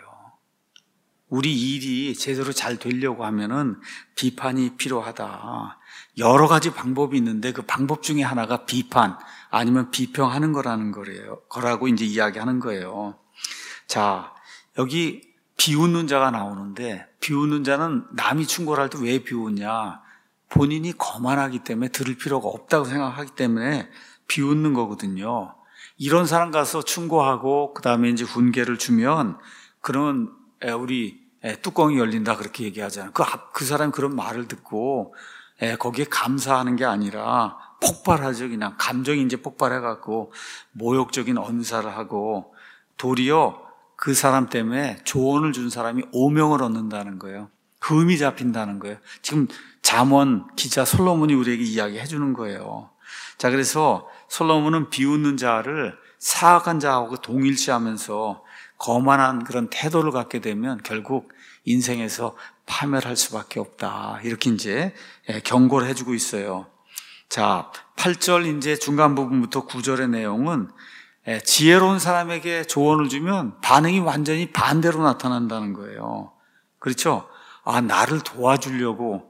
우리 일이 제대로 잘 되려고 하면은 비판이 필요하다. 여러 가지 방법이 있는데 그 방법 중에 하나가 비판 아니면 비평하는 거라고 이제 이야기하는 거예요. 자, 여기 비웃는 자가 나오는데 비웃는 자는 남이 충고를 할 때 왜 비웃냐? 본인이 거만하기 때문에 들을 필요가 없다고 생각하기 때문에 비웃는 거거든요. 이런 사람 가서 충고하고 그다음에 이제 훈계를 주면 그러면 우리 뚜껑이 열린다 그렇게 얘기하잖아요. 그 사람이 그런 말을 듣고 거기에 감사하는 게 아니라 폭발하죠. 그냥 감정이 이제 폭발해갖고 모욕적인 언사를 하고 도리어 그 사람 때문에 조언을 준 사람이 오명을 얻는다는 거예요. 흠이 잡힌다는 거예요. 지금 잠언 기자 솔로몬이 우리에게 이야기해 주는 거예요. 자, 그래서 솔로몬은 비웃는 자를 사악한 자하고 동일시하면서 거만한 그런 태도를 갖게 되면 결국 인생에서 파멸할 수밖에 없다. 이렇게 이제 경고를 해주고 있어요. 자, 8절 이제 중간 부분부터 9절의 내용은 지혜로운 사람에게 조언을 주면 반응이 완전히 반대로 나타난다는 거예요. 그렇죠? 아, 나를 도와주려고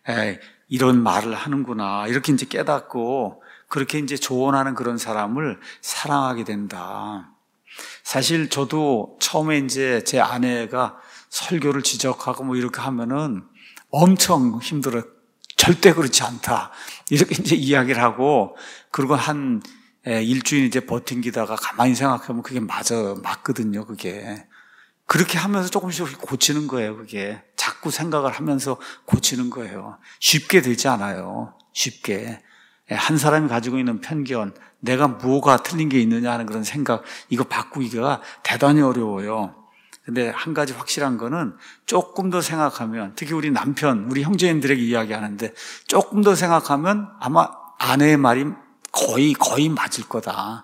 이런 말을 하는구나. 이렇게 이제 깨닫고 그렇게 이제 조언하는 그런 사람을 사랑하게 된다. 사실 저도 처음에 이제 제 아내가 설교를 지적하고 뭐 이렇게 하면은 엄청 힘들어요. 절대 그렇지 않다. 이렇게 이제 이야기를 하고 그리고 한 일주일 이제 버팅기다가 가만히 생각하면 그게 맞거든요, 그게. 그렇게 하면서 조금씩 고치는 거예요, 그게. 자꾸 생각을 하면서 고치는 거예요. 쉽게 되지 않아요. 쉽게. 한 사람이 가지고 있는 편견, 내가 뭐가 틀린 게 있느냐 하는 그런 생각, 이거 바꾸기가 대단히 어려워요. 근데 한 가지 확실한 거는 조금 더 생각하면, 특히 우리 남편, 우리 형제님들에게 이야기하는데 조금 더 생각하면 아마 아내의 말이 거의 맞을 거다.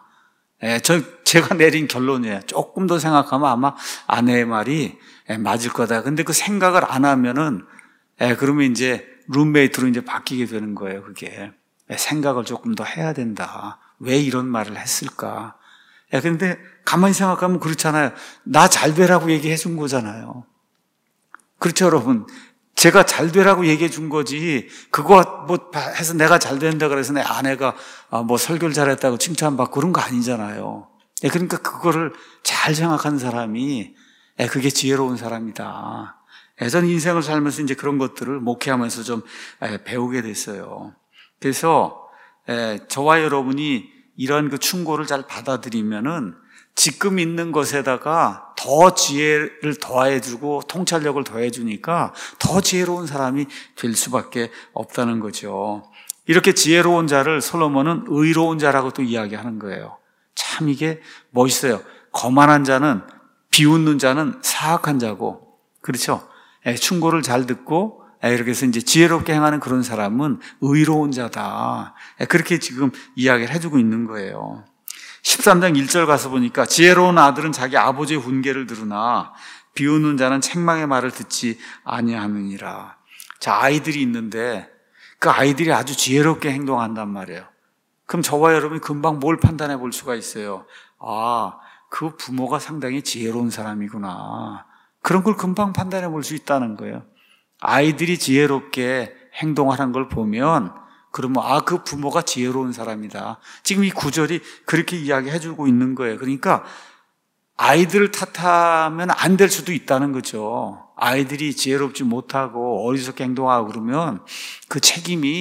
제가 내린 결론이에요. 조금 더 생각하면 아마 아내의 말이 맞을 거다. 근데 그 생각을 안 하면은, 그러면 이제 룸메이트로 이제 바뀌게 되는 거예요, 그게. 생각을 조금 더 해야 된다. 왜 이런 말을 했을까? 근데 가만히 생각하면 그렇잖아요. 나 잘 되라고 얘기해 준 거잖아요. 그렇죠, 여러분? 제가 잘 되라고 얘기해 준 거지, 그거 뭐 해서 내가 잘 된다 그래서 내 아내가 뭐 설교를 잘했다고 칭찬받고 그런 거 아니잖아요. 그러니까 그거를 잘 생각하는 사람이, 그게 지혜로운 사람이다. 저는 인생을 살면서 이제 그런 것들을 목회하면서 좀 배우게 됐어요. 그래서 저와 여러분이 이런 그 충고를 잘 받아들이면은 지금 있는 것에다가 더 지혜를 더해주고 통찰력을 더해주니까 더 지혜로운 사람이 될 수밖에 없다는 거죠. 이렇게 지혜로운 자를 솔로몬은 의로운 자라고 또 이야기하는 거예요. 참 이게 멋있어요. 거만한 자는, 비웃는 자는 사악한 자고, 그렇죠? 충고를 잘 듣고 이렇게 해서 이제 지혜롭게 행하는 그런 사람은 의로운 자다. 그렇게 지금 이야기를 해주고 있는 거예요. 13장 1절 가서 보니까 지혜로운 아들은 자기 아버지의 훈계를 들으나 비웃는 자는 책망의 말을 듣지 아니하느니라. 자, 아이들이 있는데 그 아이들이 아주 지혜롭게 행동한단 말이에요. 그럼 저와 여러분이 금방 뭘 판단해 볼 수가 있어요. 아, 그 부모가 상당히 지혜로운 사람이구나. 그런 걸 금방 판단해 볼 수 있다는 거예요. 아이들이 지혜롭게 행동하는 걸 보면 그러면 그 부모가 지혜로운 사람이다. 지금 이 구절이 그렇게 이야기해 주고 있는 거예요. 그러니까 아이들을 탓하면 안 될 수도 있다는 거죠. 아이들이 지혜롭지 못하고 어리석게 행동하고 그러면 그 책임이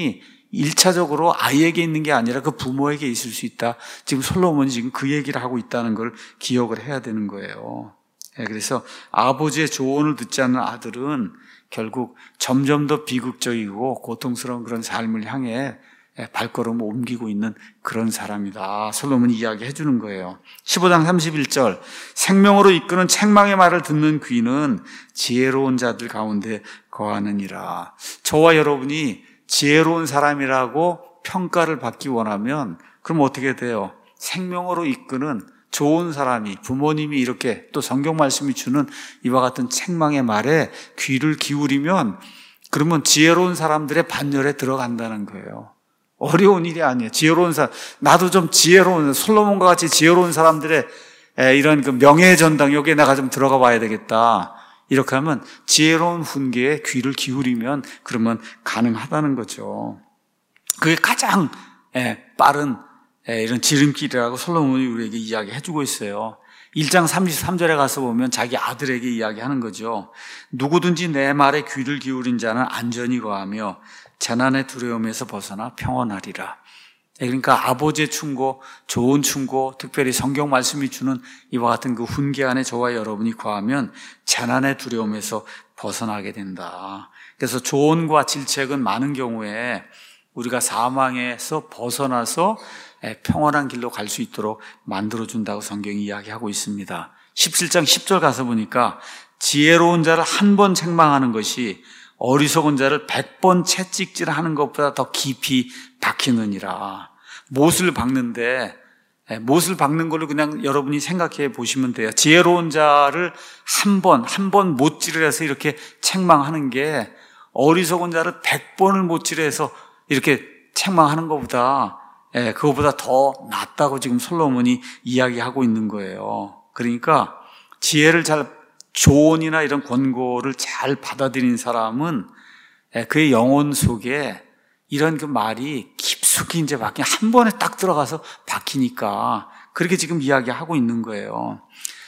일차적으로 아이에게 있는 게 아니라 그 부모에게 있을 수 있다. 지금 솔로몬이 지금 그 얘기를 하고 있다는 걸 기억을 해야 되는 거예요. 그래서 아버지의 조언을 듣지 않는 아들은 결국 점점 더 비극적이고 고통스러운 그런 삶을 향해 발걸음을 옮기고 있는 그런 사람이다. 솔로몬이 이야기해 주는 거예요. 15장 31절, 생명으로 이끄는 책망의 말을 듣는 귀는 지혜로운 자들 가운데 거하느니라. 저와 여러분이 지혜로운 사람이라고 평가를 받기 원하면 그럼 어떻게 돼요? 생명으로 이끄는 좋은 사람이, 부모님이 이렇게 또 성경 말씀이 주는 이와 같은 책망의 말에 귀를 기울이면 그러면 지혜로운 사람들의 반열에 들어간다는 거예요. 어려운 일이 아니에요. 지혜로운 사람, 나도 좀 지혜로운, 솔로몬과 같이 지혜로운 사람들의 이런 그 명예의 전당, 여기에 내가 좀 들어가 봐야 되겠다. 이렇게 하면 지혜로운 훈계에 귀를 기울이면 그러면 가능하다는 거죠. 그게 가장 빠른 이런 지름길이라고 솔로몬이 우리에게 이야기해 주고 있어요. 1장 33절에 가서 보면 자기 아들에게 이야기하는 거죠. 누구든지 내 말에 귀를 기울인 자는 안전히 거하며 재난의 두려움에서 벗어나 평안하리라. 그러니까 아버지의 충고, 좋은 충고, 특별히 성경 말씀이 주는 이와 같은 그 훈계 안에 저와 여러분이 거하면 재난의 두려움에서 벗어나게 된다. 그래서 조언과 질책은 많은 경우에 우리가 사망에서 벗어나서 평안한 길로 갈 수 있도록 만들어준다고 성경이 이야기하고 있습니다. 17장 10절 가서 보니까 지혜로운 자를 한 번 책망하는 것이 어리석은 자를 100번 채찍질하는 것보다 더 깊이 박히느니라. 못을 박는데 못을 박는 걸로 그냥 여러분이 생각해 보시면 돼요. 지혜로운 자를 한 번 못질을 해서 이렇게 책망하는 게 어리석은 자를 100번을 못질을 해서 이렇게 책망하는 것보다 그거보다 더 낫다고 지금 솔로몬이 이야기하고 있는 거예요. 그러니까 지혜를 조언이나 이런 권고를 잘 받아들인 사람은 그의 영혼 속에 이런 그 말이 깊숙이 이제 한 번에 딱 들어가서 박히니까 그렇게 지금 이야기하고 있는 거예요.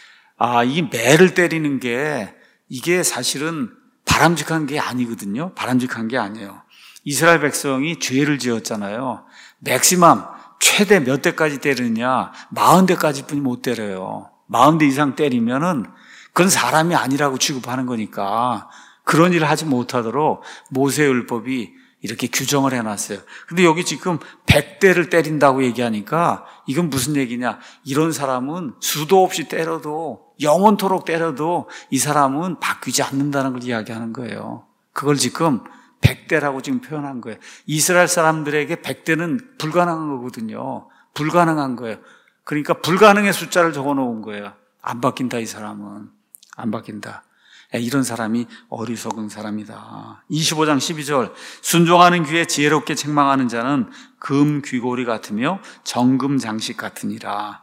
이 매를 때리는 게 이게 사실은 바람직한 게 아니거든요. 바람직한 게 아니에요. 이스라엘 백성이 죄를 지었잖아요. 맥시멈 최대 몇 대까지 때리느냐? 40대까지 뿐이 못 때려요. 40대 이상 때리면은 그건 사람이 아니라고 취급하는 거니까 그런 일을 하지 못하도록 모세율법이 이렇게 규정을 해놨어요. 근데 여기 지금 100대를 때린다고 얘기하니까 이건 무슨 얘기냐? 이런 사람은 수도 없이 때려도 영원토록 때려도 이 사람은 바뀌지 않는다는 걸 이야기하는 거예요. 그걸 지금 100대라고 지금 표현한 거예요. 이스라엘 사람들에게 100대는 불가능한 거거든요. 불가능한 거예요. 그러니까 불가능의 숫자를 적어놓은 거예요. 안 바뀐다, 이 사람은. 안 바뀐다. 이런 사람이 어리석은 사람이다. 25장 12절, 순종하는 귀에 지혜롭게 책망하는 자는 금 귀고리 같으며 정금 장식 같으니라.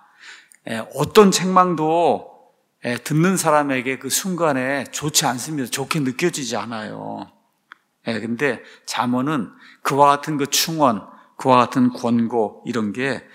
어떤 책망도 듣는 사람에게 그 순간에 좋지 않습니다. 좋게 느껴지지 않아요. 근데 잠언은 그와 같은 그 충언, 그와 같은 권고 이런 게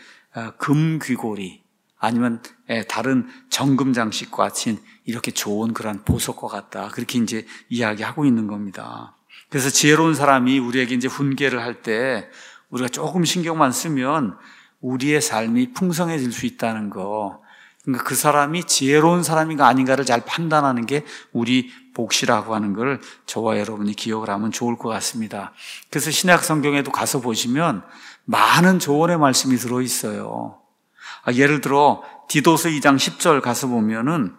금귀고리 아니면 다른 정금 장식과 같이 이렇게 좋은 그런 보석과 같다. 그렇게 이제 이야기하고 있는 겁니다. 그래서 지혜로운 사람이 우리에게 이제 훈계를 할 때 우리가 조금 신경만 쓰면 우리의 삶이 풍성해질 수 있다는 거. 그러니까 그 사람이 지혜로운 사람인가 아닌가를 잘 판단하는 게 우리 몫이라고 하는 걸 저와 여러분이 기억을 하면 좋을 것 같습니다. 그래서 신약 성경에도 가서 보시면 많은 조언의 말씀이 들어있어요. 예를 들어 디도서 2장 10절 가서 보면은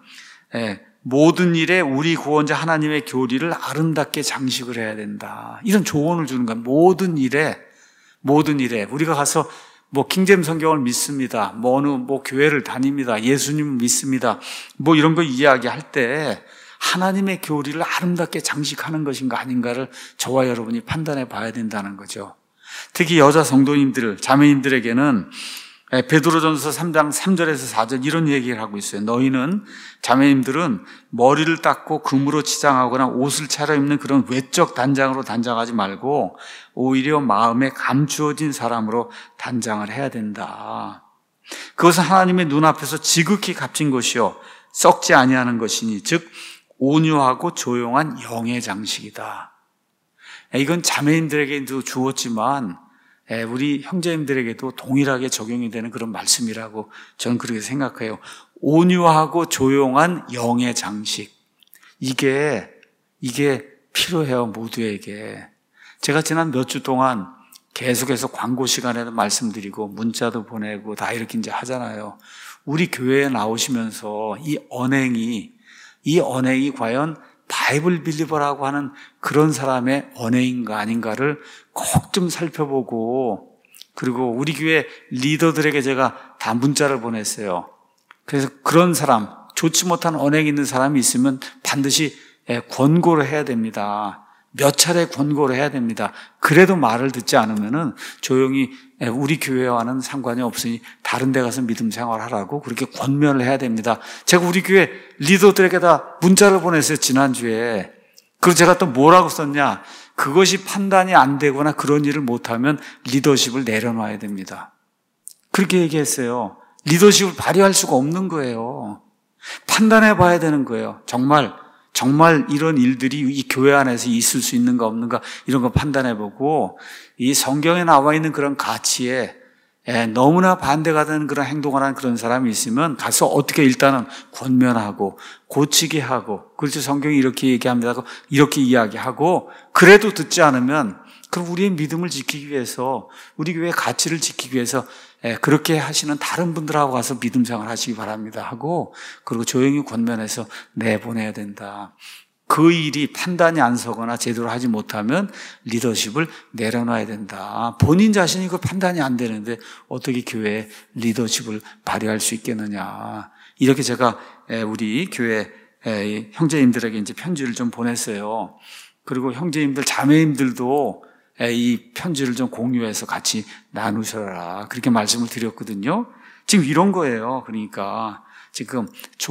모든 일에 우리 구원자 하나님의 교리를 아름답게 장식을 해야 된다. 이런 조언을 주는 거야. 모든 일에 우리가 가서 킹제임 성경을 믿습니다. 교회를 다닙니다. 예수님을 믿습니다. 이런 거 이야기할 때 하나님의 교리를 아름답게 장식하는 것인가 아닌가를 저와 여러분이 판단해 봐야 된다는 거죠. 특히 여자 성도님들, 자매님들에게는 베드로전서 3장 3절에서 4절 이런 얘기를 하고 있어요. 너희는 자매님들은 머리를 닦고 금으로 치장하거나 옷을 차려입는 그런 외적 단장으로 단장하지 말고 오히려 마음에 감추어진 사람으로 단장을 해야 된다. 그것은 하나님의 눈앞에서 지극히 값진 것이요 썩지 아니하는 것이니 즉 온유하고 조용한 영의 장식이다. 이건 자매인들에게도 주었지만 우리 형제님들에게도 동일하게 적용이 되는 그런 말씀이라고 저는 그렇게 생각해요. 온유하고 조용한 영의 장식. 이게 필요해요, 모두에게. 제가 지난 몇 주 동안 계속해서 광고 시간에도 말씀드리고 문자도 보내고 다 이렇게 이제 하잖아요. 우리 교회에 나오시면서 이 언행이 과연 바이블 빌리버라고 하는 그런 사람의 언행인가 아닌가를 꼭 좀 살펴보고, 그리고 우리 교회 리더들에게 제가 다 문자를 보냈어요. 그래서 그런 사람, 좋지 못한 언행이 있는 사람이 있으면 반드시 권고를 해야 됩니다. 몇 차례 권고를 해야 됩니다. 그래도 말을 듣지 않으면은 조용히 우리 교회와는 상관이 없으니 다른 데 가서 믿음 생활하라고 그렇게 권면을 해야 됩니다. 제가 우리 교회 리더들에게 다 문자를 보냈어요, 지난주에. 그리고 제가 또 뭐라고 썼냐? 그것이 판단이 안 되거나 그런 일을 못하면 리더십을 내려놔야 됩니다. 그렇게 얘기했어요. 리더십을 발휘할 수가 없는 거예요. 판단해 봐야 되는 거예요. 정말 이런 일들이 이 교회 안에서 있을 수 있는가 없는가 이런 거 판단해보고, 이 성경에 나와 있는 그런 가치에 너무나 반대가 되는 그런 행동을 하는 그런 사람이 있으면 가서 어떻게 일단은 권면하고 고치게 하고, 그렇죠, 성경이 이렇게 얘기합니다 하고 이렇게 이야기하고, 그래도 듣지 않으면 그럼 우리의 믿음을 지키기 위해서, 우리 교회의 가치를 지키기 위해서 그렇게 하시는 다른 분들하고 가서 믿음 생활 하시기 바랍니다 하고, 그리고 조용히 권면해서 내보내야 된다. 그 일이 판단이 안 서거나 제대로 하지 못하면 리더십을 내려놔야 된다. 본인 자신이 그 판단이 안 되는데 어떻게 교회에 리더십을 발휘할 수 있겠느냐. 이렇게 제가 우리 교회 형제님들에게 이제 편지를 좀 보냈어요. 그리고 형제님들, 자매님들도 이 편지를 좀 공유해서 같이 나누셔라, 그렇게 말씀을 드렸거든요. 지금 이런 거예요. 그러니까 지금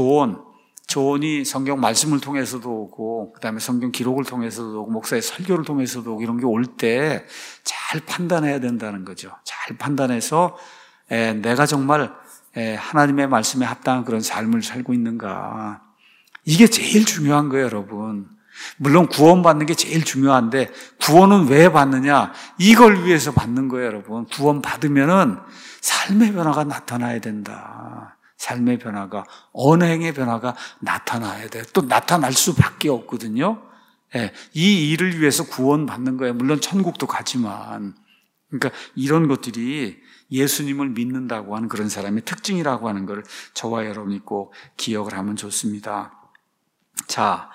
조언이 성경 말씀을 통해서도 오고, 그 다음에 성경 기록을 통해서도 오고, 목사의 설교를 통해서도 오고, 이런 게 올 때 잘 판단해야 된다는 거죠. 잘 판단해서 내가 정말 하나님의 말씀에 합당한 그런 삶을 살고 있는가. 이게 제일 중요한 거예요, 여러분. 물론 구원받는 게 제일 중요한데, 구원은 왜 받느냐? 이걸 위해서 받는 거예요, 여러분. 구원 받으면은 삶의 변화가 나타나야 된다. 삶의 변화가, 언행의 변화가 나타나야 돼. 또 나타날 수밖에 없거든요. 이 일을 위해서 구원받는 거예요. 물론 천국도 가지만. 그러니까 이런 것들이 예수님을 믿는다고 하는 그런 사람의 특징이라고 하는 걸 저와 여러분이 꼭 기억을 하면 좋습니다. 자,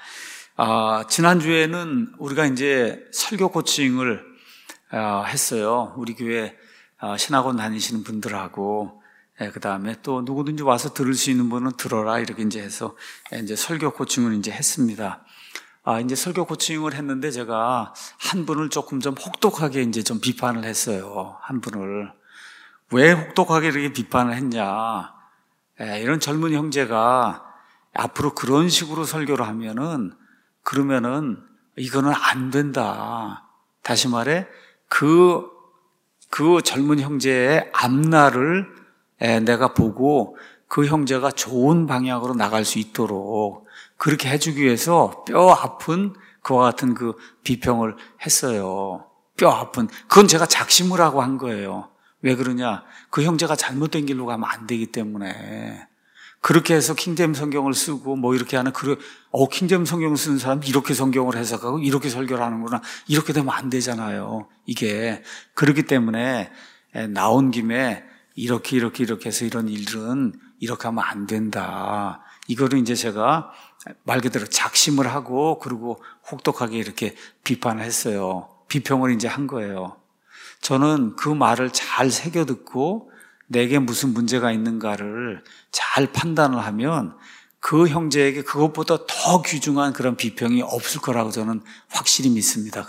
지난주에는 우리가 이제 설교 코칭을 했어요. 우리 교회 신학원 다니시는 분들하고, 그 다음에 또 누구든지 와서 들을 수 있는 분은 들어라, 이렇게 이제 해서 이제 설교 코칭을 이제 했습니다. 이제 설교 코칭을 했는데 제가 한 분을 조금 좀 혹독하게 이제 좀 비판을 했어요. 한 분을. 왜 혹독하게 이렇게 비판을 했냐. 이런 젊은 형제가 앞으로 그런 식으로 설교를 그러면은 이거는 안 된다. 다시 말해, 그 젊은 형제의 앞날을 내가 보고 그 형제가 좋은 방향으로 나갈 수 있도록 그렇게 해주기 위해서 뼈 아픈 그와 같은 그 비평을 했어요. 뼈 아픈. 그건 제가 작심을 하고 한 거예요. 왜 그러냐? 그 형제가 잘못된 길로 가면 안 되기 때문에. 그렇게 해서 킹제임스 성경을 쓰고 뭐 이렇게 하는, 킹제임스 성경 쓰는 사람이 이렇게 성경을 해석하고 이렇게 설교를 하는구나, 이렇게 되면 안 되잖아요. 이게. 그렇기 때문에 나온 김에 이렇게 해서 이런 일은 이렇게 하면 안 된다. 이거를 이제 제가 말 그대로 작심을 하고, 그리고 혹독하게 이렇게 비판을 했어요. 비평을 이제 한 거예요. 저는 그 말을 잘 새겨 듣고 내게 무슨 문제가 있는가를 잘 판단을 하면 그 형제에게 그것보다 더 귀중한 그런 비평이 없을 거라고 저는 확실히 믿습니다.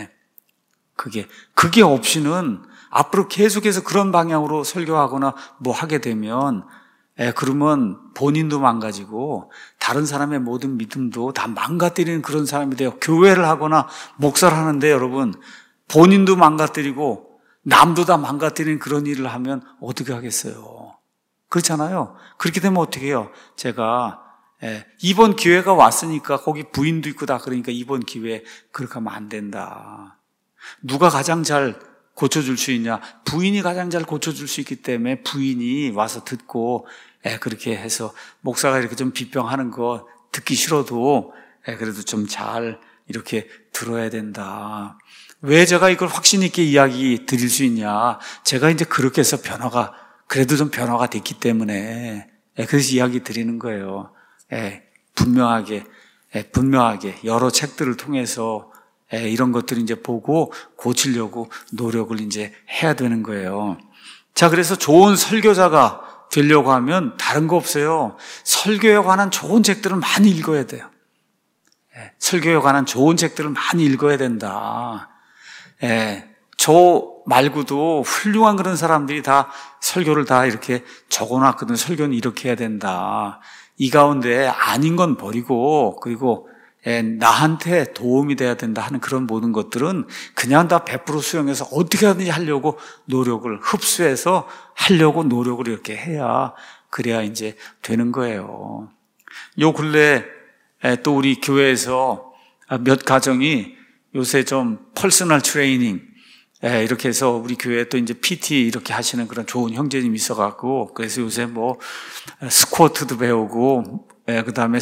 그게 없이는 앞으로 계속해서 그런 방향으로 설교하거나 뭐 하게 되면, 그러면 본인도 망가지고 다른 사람의 모든 믿음도 다 망가뜨리는 그런 사람이 돼요. 교회를 하거나 목사를 하는데 여러분, 본인도 망가뜨리고 남도 다 망가뜨리는 그런 일을 하면 어떻게 하겠어요? 그렇잖아요. 그렇게 되면 어떻게 해요? 제가 이번 기회가 왔으니까, 거기 부인도 있고 다 그러니까 이번 기회에 그렇게 하면 안 된다. 누가 가장 잘 고쳐줄 수 있냐? 부인이 가장 잘 고쳐줄 수 있기 때문에 부인이 와서 듣고 그렇게 해서 목사가 이렇게 좀 비평하는 거 듣기 싫어도 그래도 좀 잘 이렇게 들어야 된다. 왜 제가 이걸 확신 있게 이야기 드릴 수 있냐? 제가 이제 그렇게 해서 그래도 좀 변화가 됐기 때문에 그래서 이야기 드리는 거예요. 분명하게 여러 책들을 통해서 이런 것들을 이제 보고 고치려고 노력을 이제 해야 되는 거예요. 자, 그래서 좋은 설교자가 되려고 하면 다른 거 없어요. 설교에 관한 좋은 책들을 많이 읽어야 돼요. 설교에 관한 좋은 책들을 많이 읽어야 된다. 저 말고도 훌륭한 그런 사람들이 다 설교를 다 이렇게 적어놨거든. 설교는 이렇게 해야 된다. 이 가운데 아닌 건 버리고, 그리고 나한테 도움이 돼야 된다 하는 그런 모든 것들은 그냥 다 100% 수용해서 어떻게 하든지 하려고 노력을 흡수해서 하려고 노력을 이렇게 해야 그래야 이제 되는 거예요. 요 근래 또 우리 교회에서 몇 가정이 요새 좀 퍼스널 트레이닝 이렇게 해서 우리 교회에 또 이제 PT 이렇게 하시는 그런 좋은 형제님이 있어갖고 그래서 요새 뭐 스쿼트도 배우고 그 다음에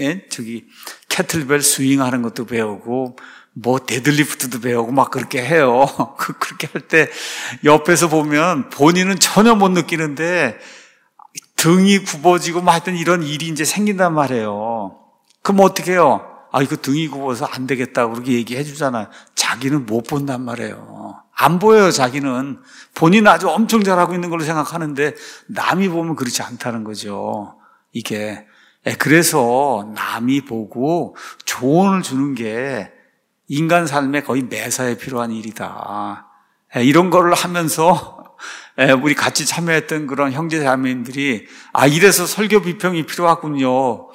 캐틀벨 스윙 하는 것도 배우고 뭐 데드리프트도 배우고 막 그렇게 해요. 그렇게 할 때 옆에서 보면 본인은 전혀 못 느끼는데 등이 굽어지고 뭐 하여튼 이런 일이 이제 생긴단 말이에요. 그럼 어떻게 해요? 이거 등이 굽어서 안 되겠다고 그렇게 얘기해 주잖아요. 자기는 못 본단 말이에요. 안 보여요, 자기는. 본인은 아주 엄청 잘하고 있는 걸로 생각하는데 남이 보면 그렇지 않다는 거죠. 이게. 그래서 남이 보고 조언을 주는 게 인간 삶에 거의 매사에 필요한 일이다. 이런 거를 하면서 우리 같이 참여했던 그런 형제 자매님들이 이래서 설교 비평이 필요하군요.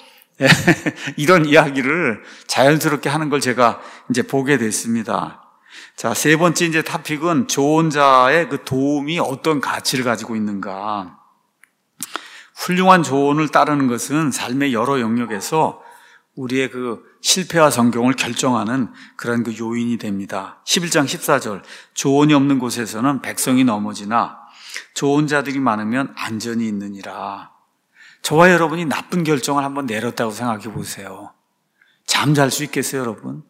이런 이야기를 자연스럽게 하는 걸 제가 이제 보게 됐습니다. 자, 세 번째 이제 토픽은 조언자의 그 도움이 어떤 가치를 가지고 있는가. 훌륭한 조언을 따르는 것은 삶의 여러 영역에서 우리의 그 실패와 성공을 결정하는 그런 그 요인이 됩니다. 11장 14절 조언이 없는 곳에서는 백성이 넘어지나 좋은 자들이 많으면 안전이 있느니라. 저와 여러분이 나쁜 결정을 한번 내렸다고 생각해 보세요. 잠 잘 수 있겠어요, 여러분?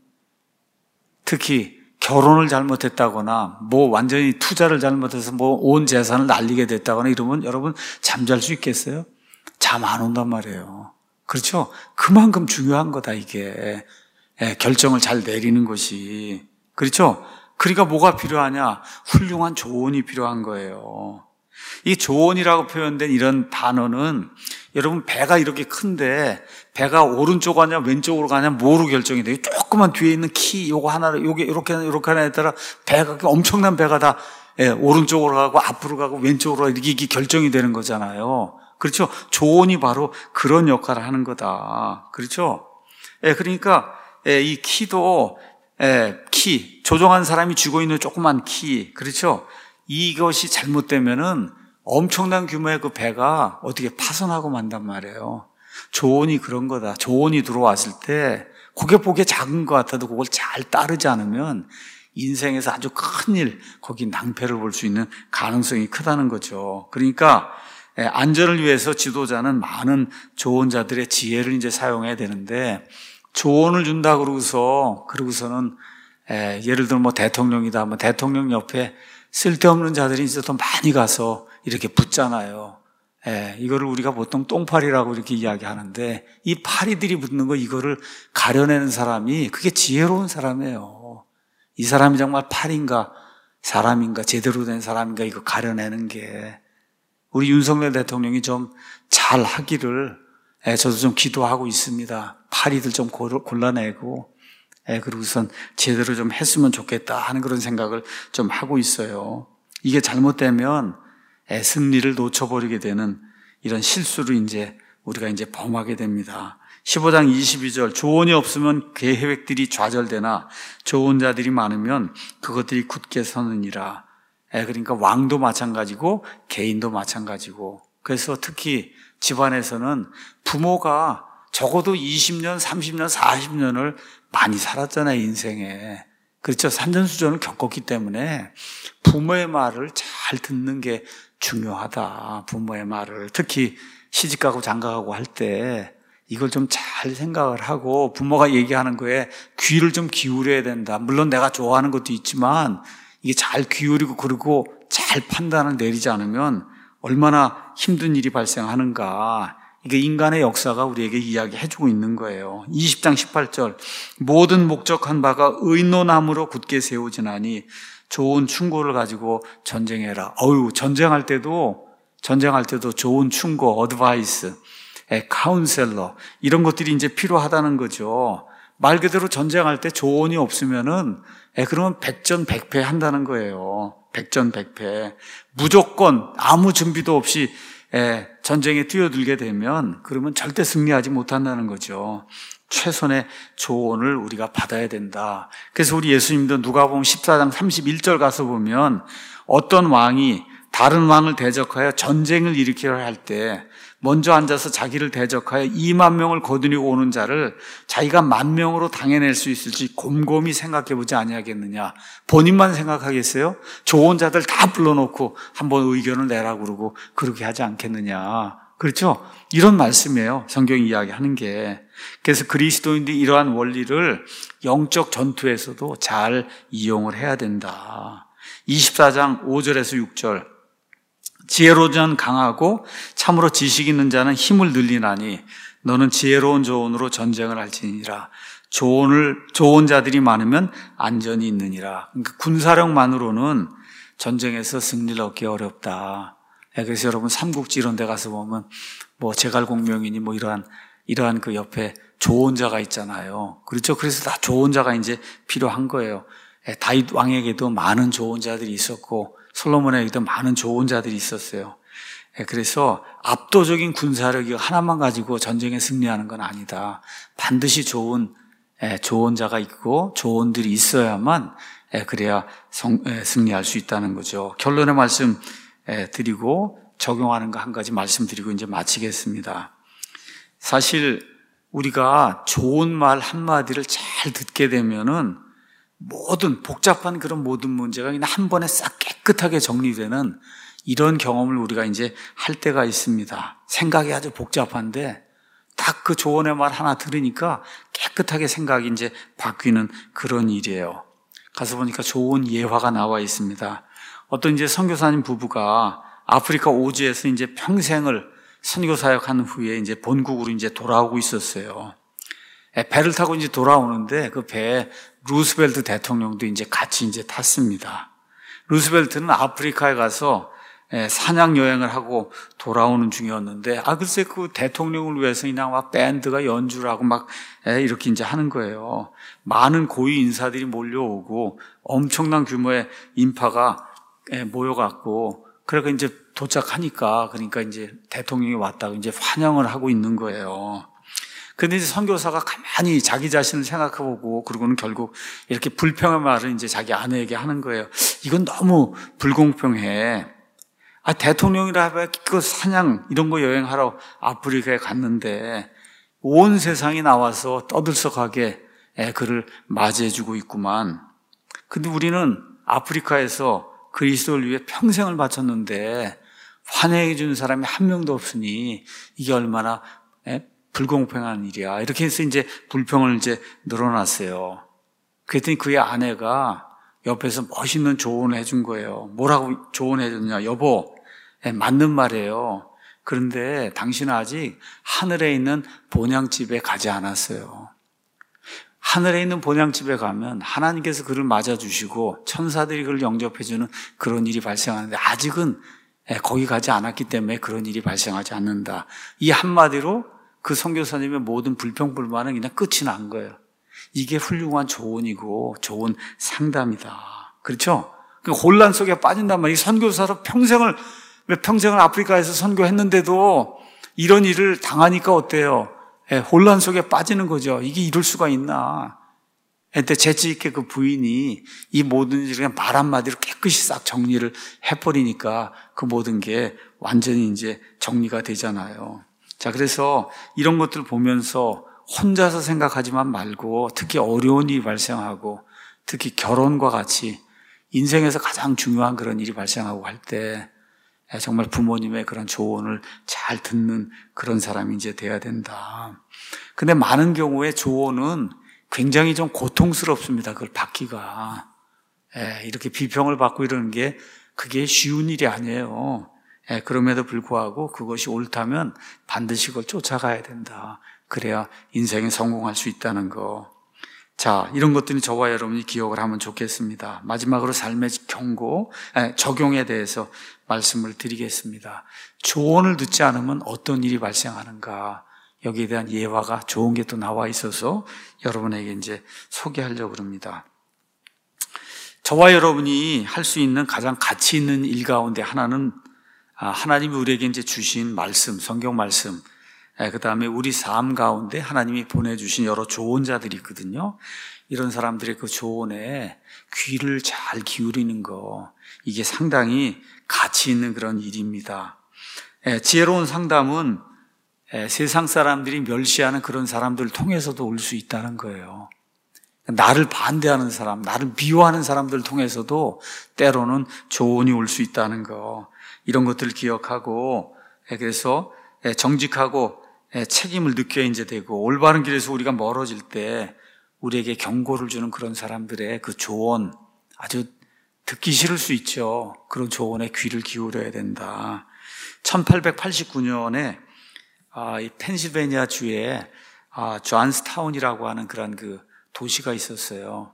특히 결혼을 잘못했다거나 뭐 완전히 투자를 잘못해서 뭐 온 재산을 날리게 됐다거나 이러면 여러분 잠잘 수 있겠어요? 잠 안 온단 말이에요. 그렇죠? 그만큼 중요한 거다 이게. 결정을 잘 내리는 것이. 그렇죠? 그러니까 뭐가 필요하냐? 훌륭한 조언이 필요한 거예요. 이 조언이라고 표현된 이런 단어는 여러분 배가 이렇게 큰데 배가 오른쪽 가냐 왼쪽으로 가냐 뭐로 결정이 돼요? 조그만 뒤에 있는 키 요거 하나를 요게 이렇게 하나에 따라 배가 엄청난 배가 다 오른쪽으로 가고 앞으로 가고 왼쪽으로 이렇게 결정이 되는 거잖아요. 그렇죠? 조언이 바로 그런 역할을 하는 거다. 그렇죠? 그러니까 이 키도 조종한 사람이 쥐고 있는 조그만 키, 그렇죠? 이것이 잘못되면은 엄청난 규모의 그 배가 어떻게 파손하고 만단 말이에요. 조언이 그런 거다. 조언이 들어왔을 때 그게 보기에 작은 것 같아도 그걸 잘 따르지 않으면 인생에서 아주 큰일, 거기 낭패를 볼 수 있는 가능성이 크다는 거죠. 그러니까 안전을 위해서 지도자는 많은 조언자들의 지혜를 이제 사용해야 되는데 조언을 준다 그러고서는 예를 들어 뭐 대통령이다. 뭐 대통령 옆에 쓸데없는 자들이 이제 더 많이 가서 이렇게 붙잖아요. 이거를 우리가 보통 똥파리라고 이렇게 이야기하는데 이 파리들이 붙는 거 이거를 가려내는 사람이 그게 지혜로운 사람이에요. 이 사람이 정말 파리인가 사람인가 제대로 된 사람인가 이거 가려내는 게 우리 윤석열 대통령이 좀 잘 하기를 저도 좀 기도하고 있습니다. 파리들 좀 골라내고 그리고선 제대로 좀 했으면 좋겠다 하는 그런 생각을 좀 하고 있어요. 이게 잘못되면 승리를 놓쳐버리게 되는 이런 실수를 이제 우리가 이제 범하게 됩니다. 15장 22절 조언이 없으면 계획들이 좌절되나 좋은 자들이 많으면 그것들이 굳게 서느니라. 그러니까 왕도 마찬가지고 개인도 마찬가지고 그래서 특히 집안에서는 부모가 적어도 20년, 30년, 40년을 많이 살았잖아요, 인생에. 그렇죠. 산전수전을 겪었기 때문에 부모의 말을 잘 듣는 게 중요하다. 부모의 말을. 특히 시집가고 장가가고 할 때 이걸 좀 잘 생각을 하고 부모가 얘기하는 거에 귀를 좀 기울여야 된다. 물론 내가 좋아하는 것도 있지만 이게 잘 기울이고 그리고 잘 판단을 내리지 않으면 얼마나 힘든 일이 발생하는가. 이게 인간의 역사가 우리에게 이야기해주고 있는 거예요. 20장 18절 모든 목적한 바가 의논함으로 굳게 세우지나니 좋은 충고를 가지고 전쟁해라. 전쟁할 때도 좋은 충고, 어드바이스, 카운셀러 이런 것들이 이제 필요하다는 거죠. 말 그대로 전쟁할 때 조언이 없으면은 그러면 백전백패 한다는 거예요. 백전백패. 무조건 아무 준비도 없이 전쟁에 뛰어들게 되면 그러면 절대 승리하지 못한다는 거죠. 최선의 조언을 우리가 받아야 된다. 그래서 우리 예수님도 누가복음 14장 31절 가서 보면 어떤 왕이 다른 왕을 대적하여 전쟁을 일으키려 할 때 먼저 앉아서 자기를 대적하여 2만 명을 거느리고 오는 자를 자기가 10,000명으로 당해낼 수 있을지 곰곰이 생각해보지 아니하겠느냐. 본인만 생각하겠어요? 좋은 자들 다 불러놓고 한번 의견을 내라고 그러고 그렇게 하지 않겠느냐. 그렇죠? 이런 말씀이에요. 성경이 이야기하는 게. 그래서 그리스도인들이 이러한 원리를 영적 전투에서도 잘 이용을 해야 된다. 24장 5절에서 6절 지혜로운 자는 강하고 참으로 지식 있는 자는 힘을 늘리나니 너는 지혜로운 조언으로 전쟁을 할지니라. 좋은 자들이 많으면 안전이 있느니라. 그러니까 군사력만으로는 전쟁에서 승리를 얻기 어렵다. 그래서 여러분 삼국지 이런 데 가서 보면 뭐 제갈공명이니 뭐 이러한 그 옆에 좋은 자가 있잖아요. 그렇죠? 그래서 다 좋은 자가 이제 필요한 거예요. 다윗 왕에게도 많은 좋은 자들이 있었고 솔로몬에게도 많은 좋은 자들이 있었어요. 그래서 압도적인 군사력이 하나만 가지고 전쟁에 승리하는 건 아니다. 반드시 좋은 자가 있고 조언들이 있어야만 그래야 승리할 수 있다는 거죠. 결론의 말씀 드리고 적용하는 거 한 가지 말씀드리고 이제 마치겠습니다. 사실 우리가 좋은 말 한마디를 잘 듣게 되면은 모든 복잡한 그런 모든 문제가 그냥 한 번에 싹 깨끗하게 정리되는 이런 경험을 우리가 이제 할 때가 있습니다. 생각이 아주 복잡한데 딱 그 조언의 말 하나 들으니까 깨끗하게 생각이 이제 바뀌는 그런 일이에요. 가서 보니까 좋은 예화가 나와 있습니다. 어떤 이제 선교사님 부부가 아프리카 오지에서 이제 평생을 선교 사역한 후에 이제 본국으로 이제 돌아오고 있었어요. 배를 타고 이제 돌아오는데 그 배에 루스벨트 대통령도 이제 같이 이제 탔습니다. 루스벨트는 아프리카에 가서 사냥 여행을 하고 돌아오는 중이었는데, 글쎄 그 대통령을 위해서 그냥 막 밴드가 연주를 하고 막 이렇게 이제 하는 거예요. 많은 고위 인사들이 몰려오고 엄청난 규모의 인파가 모여갖고, 그러니까 이제 도착하니까, 그러니까 이제 대통령이 왔다고 이제 환영을 하고 있는 거예요. 근데 이제 선교사가 가만히 자기 자신을 생각해보고, 그러고는 결국 이렇게 불평의 말을 이제 자기 아내에게 하는 거예요. 이건 너무 불공평해. 대통령이라 해봐야 그 사냥 이런 거 여행하러 아프리카에 갔는데 온 세상이 나와서 떠들썩하게 그를 맞이해주고 있구만. 근데 우리는 아프리카에서 그리스도를 위해 평생을 바쳤는데 환영해 주는 사람이 한 명도 없으니 이게 얼마나 불공평한 일이야. 이렇게 해서 이제 불평을 이제 늘어났어요. 그랬더니 그의 아내가 옆에서 멋있는 조언을 해준 거예요. 뭐라고 조언해 줬냐. 여보, 맞는 말이에요. 그런데 당신은 아직 하늘에 있는 본향집에 가지 않았어요. 하늘에 있는 본향집에 가면 하나님께서 그를 맞아주시고 천사들이 그를 영접해주는 그런 일이 발생하는데 아직은 거기 가지 않았기 때문에 그런 일이 발생하지 않는다. 이 한마디로 그 선교사님의 모든 불평불만은 그냥 끝이 난 거예요. 이게 훌륭한 조언이고 좋은 상담이다. 그렇죠? 혼란 속에 빠진단 말이에요. 선교사로 평생을 아프리카에서 선교했는데도 이런 일을 당하니까 어때요? 혼란 속에 빠지는 거죠. 이게 이럴 수가 있나? 근데 재치있게 그 부인이 이 모든 일을 그냥 말 한마디로 깨끗이 싹 정리를 해버리니까 그 모든 게 완전히 이제 정리가 되잖아요. 자, 그래서 이런 것들을 보면서 혼자서 생각하지만 말고 특히 어려운 일이 발생하고 특히 결혼과 같이 인생에서 가장 중요한 그런 일이 발생하고 할 때 정말 부모님의 그런 조언을 잘 듣는 그런 사람이 이제 돼야 된다. 근데 많은 경우에 조언은 굉장히 좀 고통스럽습니다. 그걸 받기가. 이렇게 비평을 받고 이러는 게 그게 쉬운 일이 아니에요. 그럼에도 불구하고 그것이 옳다면 반드시 그걸 쫓아가야 된다. 그래야 인생에 성공할 수 있다는 거. 자, 이런 것들이 저와 여러분이 기억을 하면 좋겠습니다. 마지막으로 삶의 경고, 적용에 대해서 말씀을 드리겠습니다. 조언을 듣지 않으면 어떤 일이 발생하는가. 여기에 대한 예화가 좋은 게 또 나와 있어서 여러분에게 이제 소개하려고 합니다. 저와 여러분이 할 수 있는 가장 가치 있는 일 가운데 하나는 하나님이 우리에게 이제 주신 말씀, 성경 말씀, 그 다음에 우리 삶 가운데 하나님이 보내주신 여러 조언자들이 있거든요. 이런 사람들의 그 조언에 귀를 잘 기울이는 거, 이게 상당히 가치 있는 그런 일입니다. 지혜로운 상담은 세상 사람들이 멸시하는 그런 사람들을 통해서도 올 수 있다는 거예요. 나를 반대하는 사람, 나를 미워하는 사람들을 통해서도 때로는 조언이 올 수 있다는 거, 이런 것들을 기억하고, 그래서 정직하고 책임을 느껴야 이제 되고, 올바른 길에서 우리가 멀어질 때 우리에게 경고를 주는 그런 사람들의 그 조언, 아주 듣기 싫을 수 있죠. 그런 조언에 귀를 기울여야 된다. 1889년에 이 펜실베니아 주에 존스타운이라고 하는 그런 그 도시가 있었어요.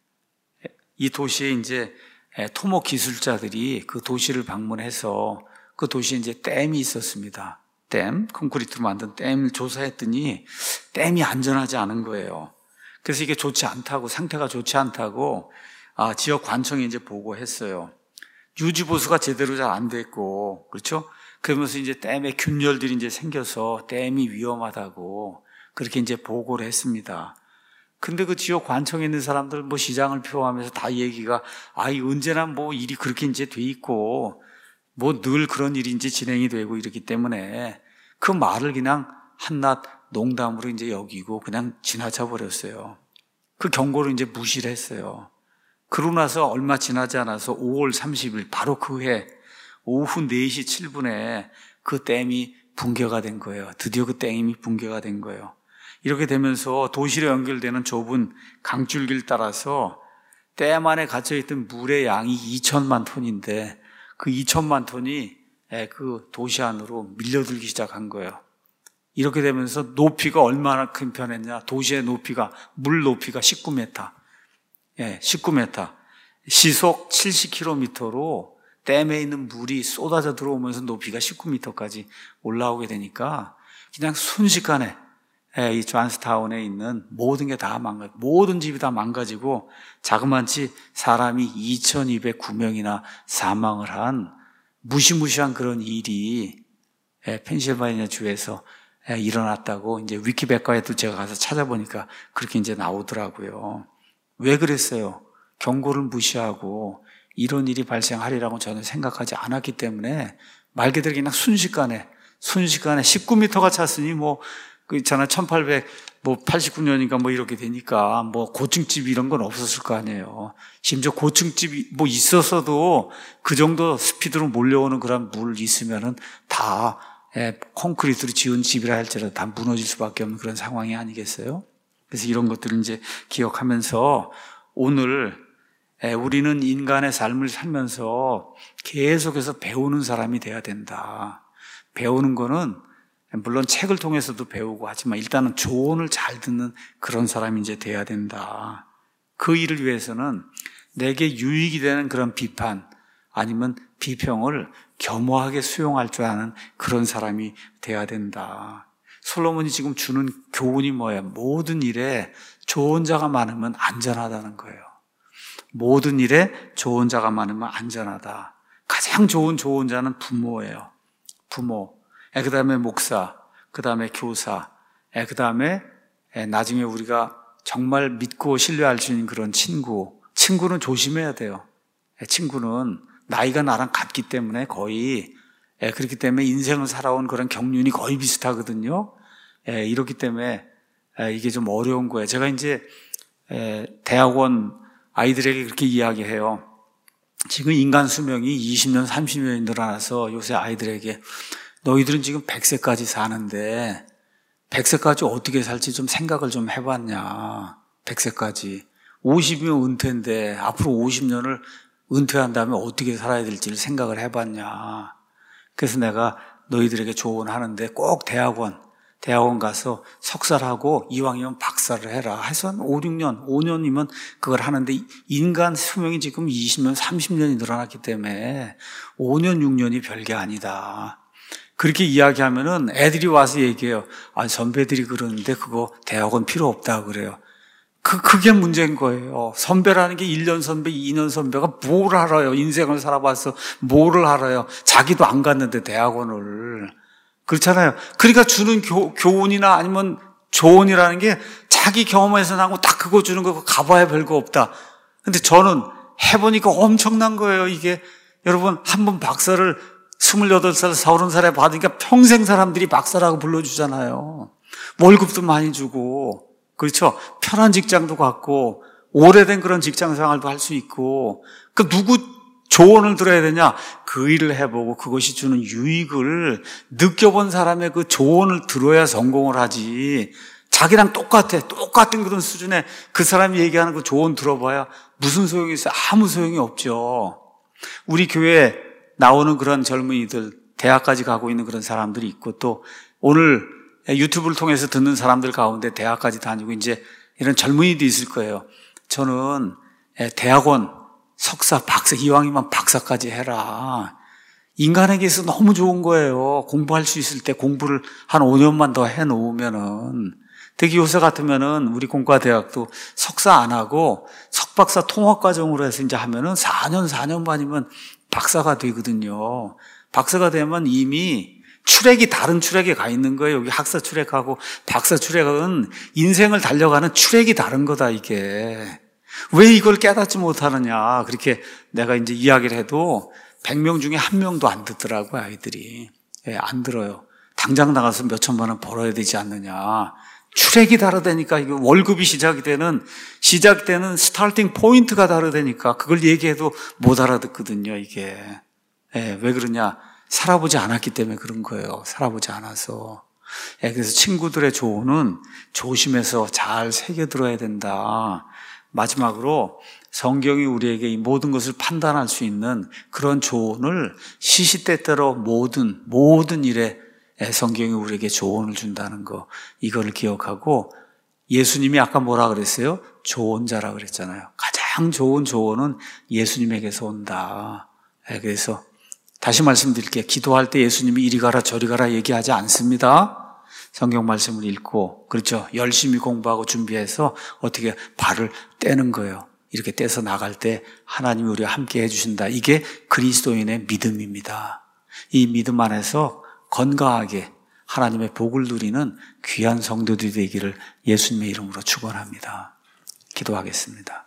이 도시에 이제 토목 기술자들이 그 도시를 방문해서 그 도시에 이제 댐이 있었습니다. 댐, 콘크리트로 만든 댐을 조사했더니 댐이 안전하지 않은 거예요. 그래서 이게 좋지 않다고, 상태가 좋지 않다고 지역 관청에 이제 보고했어요. 유지 보수가 제대로 잘 안 됐고, 그렇죠? 그러면서 이제 댐에 균열들이 이제 생겨서 댐이 위험하다고 그렇게 이제 보고를 했습니다. 근데 그 지역 관청에 있는 사람들 뭐 시장을 표하면서 다 얘기가 언제나 뭐 일이 그렇게 이제 돼 있고 뭐 늘 그런 일이 이제 진행이 되고 이렇기 때문에 그 말을 그냥 한낱 농담으로 이제 여기고 그냥 지나쳐 버렸어요. 그 경고를 이제 무시를 했어요. 그러고 나서 얼마 지나지 않아서 5월 30일 바로 그 해 오후 4시 7분에 그 댐이 붕괴가 된 거예요. 드디어 그 댐이 붕괴가 된 거예요. 이렇게 되면서 도시로 연결되는 좁은 강줄기를 따라서 댐 안에 갇혀있던 물의 양이 2천만 톤인데 그 2천만 톤이 그 도시 안으로 밀려들기 시작한 거예요. 이렇게 되면서 높이가 얼마나 큰 편했냐. 도시의 높이가, 물 높이가 19m. 19m. 시속 70km로 댐에 있는 물이 쏟아져 들어오면서 높이가 19m까지 올라오게 되니까 그냥 순식간에 이 존스타운에 있는 모든 게 다 모든 집이 다 망가지고 자그마치 사람이 2,209명이나 사망을 한 무시무시한 그런 일이 펜실바니아 주에서 일어났다고 이제 위키백과에도 제가 가서 찾아보니까 그렇게 이제 나오더라고요. 왜 그랬어요? 경고를 무시하고 이런 일이 발생하리라고 저는 생각하지 않았기 때문에 말 그대로 그냥 순식간에 19m가 찼으니 뭐 그 있잖아 1889년인가 뭐 이렇게 되니까 뭐 고층집 이런 건 없었을 거 아니에요. 심지어 고층집이 뭐 있었어도 그 정도 스피드로 몰려오는 그런 물 있으면은 다 콘크리트로 지은 집이라 할지라도 다 무너질 수밖에 없는 그런 상황이 아니겠어요? 그래서 이런 것들을 이제 기억하면서 오늘 우리는 인간의 삶을 살면서 계속해서 배우는 사람이 돼야 된다. 배우는 거는 물론 책을 통해서도 배우고 하지만 일단은 조언을 잘 듣는 그런 사람이 이제 돼야 된다. 그 일을 위해서는 내게 유익이 되는 그런 비판 아니면 비평을 겸허하게 수용할 줄 아는 그런 사람이 돼야 된다. 솔로몬이 지금 주는 교훈이 뭐예요? 모든 일에 조언자가 많으면 안전하다는 거예요. 모든 일에 조언자가 많으면 안전하다. 가장 좋은 조언자는 부모예요. 부모. 그 다음에 목사. 그 다음에 교사. 그 다음에 나중에 우리가 정말 믿고 신뢰할 수 있는 그런 친구. 친구는 조심해야 돼요. 친구는 나이가 나랑 같기 때문에 거의 그렇기 때문에 인생을 살아온 그런 경륜이 거의 비슷하거든요. 이렇기 때문에 이게 좀 어려운 거예요. 제가 이제 대학원 아이들에게 그렇게 이야기해요. 지금 인간 수명이 20년, 30년이 늘어나서 요새 아이들에게 너희들은 지금 100세까지 사는데 100세까지 어떻게 살지 좀 생각을 좀 해봤냐. 100세까지. 50이면 은퇴인데 앞으로 50년을 은퇴한 다음에 어떻게 살아야 될지를 생각을 해봤냐. 그래서 내가 너희들에게 조언하는데 꼭 대학원 가서 석사를 하고 이왕이면 박사를 해라. 해서 한 5, 6년, 5년이면 그걸 하는데 인간 수명이 지금 20년, 30년이 늘어났기 때문에 5년, 6년이 별게 아니다. 그렇게 이야기하면은 애들이 와서 얘기해요. 아, 선배들이 그러는데 그거 대학원 필요 없다 그래요. 그게 문제인 거예요. 선배라는 게 1년 선배, 2년 선배가 뭘 알아요? 인생을 살아봐서 뭐를 알아요? 자기도 안 갔는데 대학원을. 그렇잖아요. 그러니까 주는 교훈이나 아니면 조언이라는 게 자기 경험에서 나고 딱 그거 주는 거 가봐야 별거 없다. 근데 저는 해보니까 엄청난 거예요. 이게 여러분 한 번 박사를 28살, 30살에 받으니까 평생 사람들이 박사라고 불러주잖아요. 월급도 많이 주고, 그렇죠? 편한 직장도 갖고, 오래된 그런 직장 생활도 할 수 있고, 그 누구 조언을 들어야 되냐? 그 일을 해보고 그것이 주는 유익을 느껴본 사람의 그 조언을 들어야 성공을 하지. 자기랑 똑같은 그런 수준의 그 사람이 얘기하는 그 조언 들어봐야 무슨 소용이 있어요? 아무 소용이 없죠. 우리 교회에 나오는 그런 젊은이들, 대학까지 가고 있는 그런 사람들이 있고 또 오늘 유튜브를 통해서 듣는 사람들 가운데 대학까지 다니고 이제 이런 젊은이도 있을 거예요. 저는 대학원, 석사, 박사, 이왕이면 박사까지 해라. 인간에게 있어서 너무 좋은 거예요. 공부할 수 있을 때 공부를 한 5년만 더 해놓으면은. 특히 요새 같으면은 우리 공과대학도 석사 안 하고 석박사 통합과정으로 해서 이제 하면은 4년 반이면 박사가 되거든요. 박사가 되면 이미 다른 트랙에 가 있는 거예요. 여기 학사 트랙하고 박사 트랙은 인생을 달려가는 트랙이 다른 거다, 이게. 왜 이걸 깨닫지 못하느냐. 그렇게 내가 이제 이야기를 해도 100명 중에 1명도 안 듣더라고요, 아이들이. 안 들어요. 당장 나가서 몇 천만 원 벌어야 되지 않느냐. 트랙이 다르다니까. 이거 월급이 시작되는 스타팅 포인트가 다르다니까. 그걸 얘기해도 못 알아듣거든요, 이게. 왜 그러냐. 살아보지 않았기 때문에 그런 거예요. 살아보지 않아서. 그래서 친구들의 조언은 조심해서 잘 새겨들어야 된다. 마지막으로 성경이 우리에게 이 모든 것을 판단할 수 있는 그런 조언을 시시때때로 모든 일에 성경이 우리에게 조언을 준다는 거, 이거를 기억하고 예수님이 아까 뭐라 그랬어요? 조언자라 그랬잖아요. 가장 좋은 조언은 예수님에게서 온다. 그래서 다시 말씀드릴게요. 기도할 때 예수님이 이리 가라 저리 가라 얘기하지 않습니다. 성경 말씀을 읽고, 그렇죠? 열심히 공부하고 준비해서 어떻게 발을 떼는 거예요. 이렇게 떼서 나갈 때 하나님이 우리와 함께 해주신다. 이게 그리스도인의 믿음입니다. 이 믿음 안에서 건강하게 하나님의 복을 누리는 귀한 성도들이 되기를 예수님의 이름으로 축원합니다. 기도하겠습니다.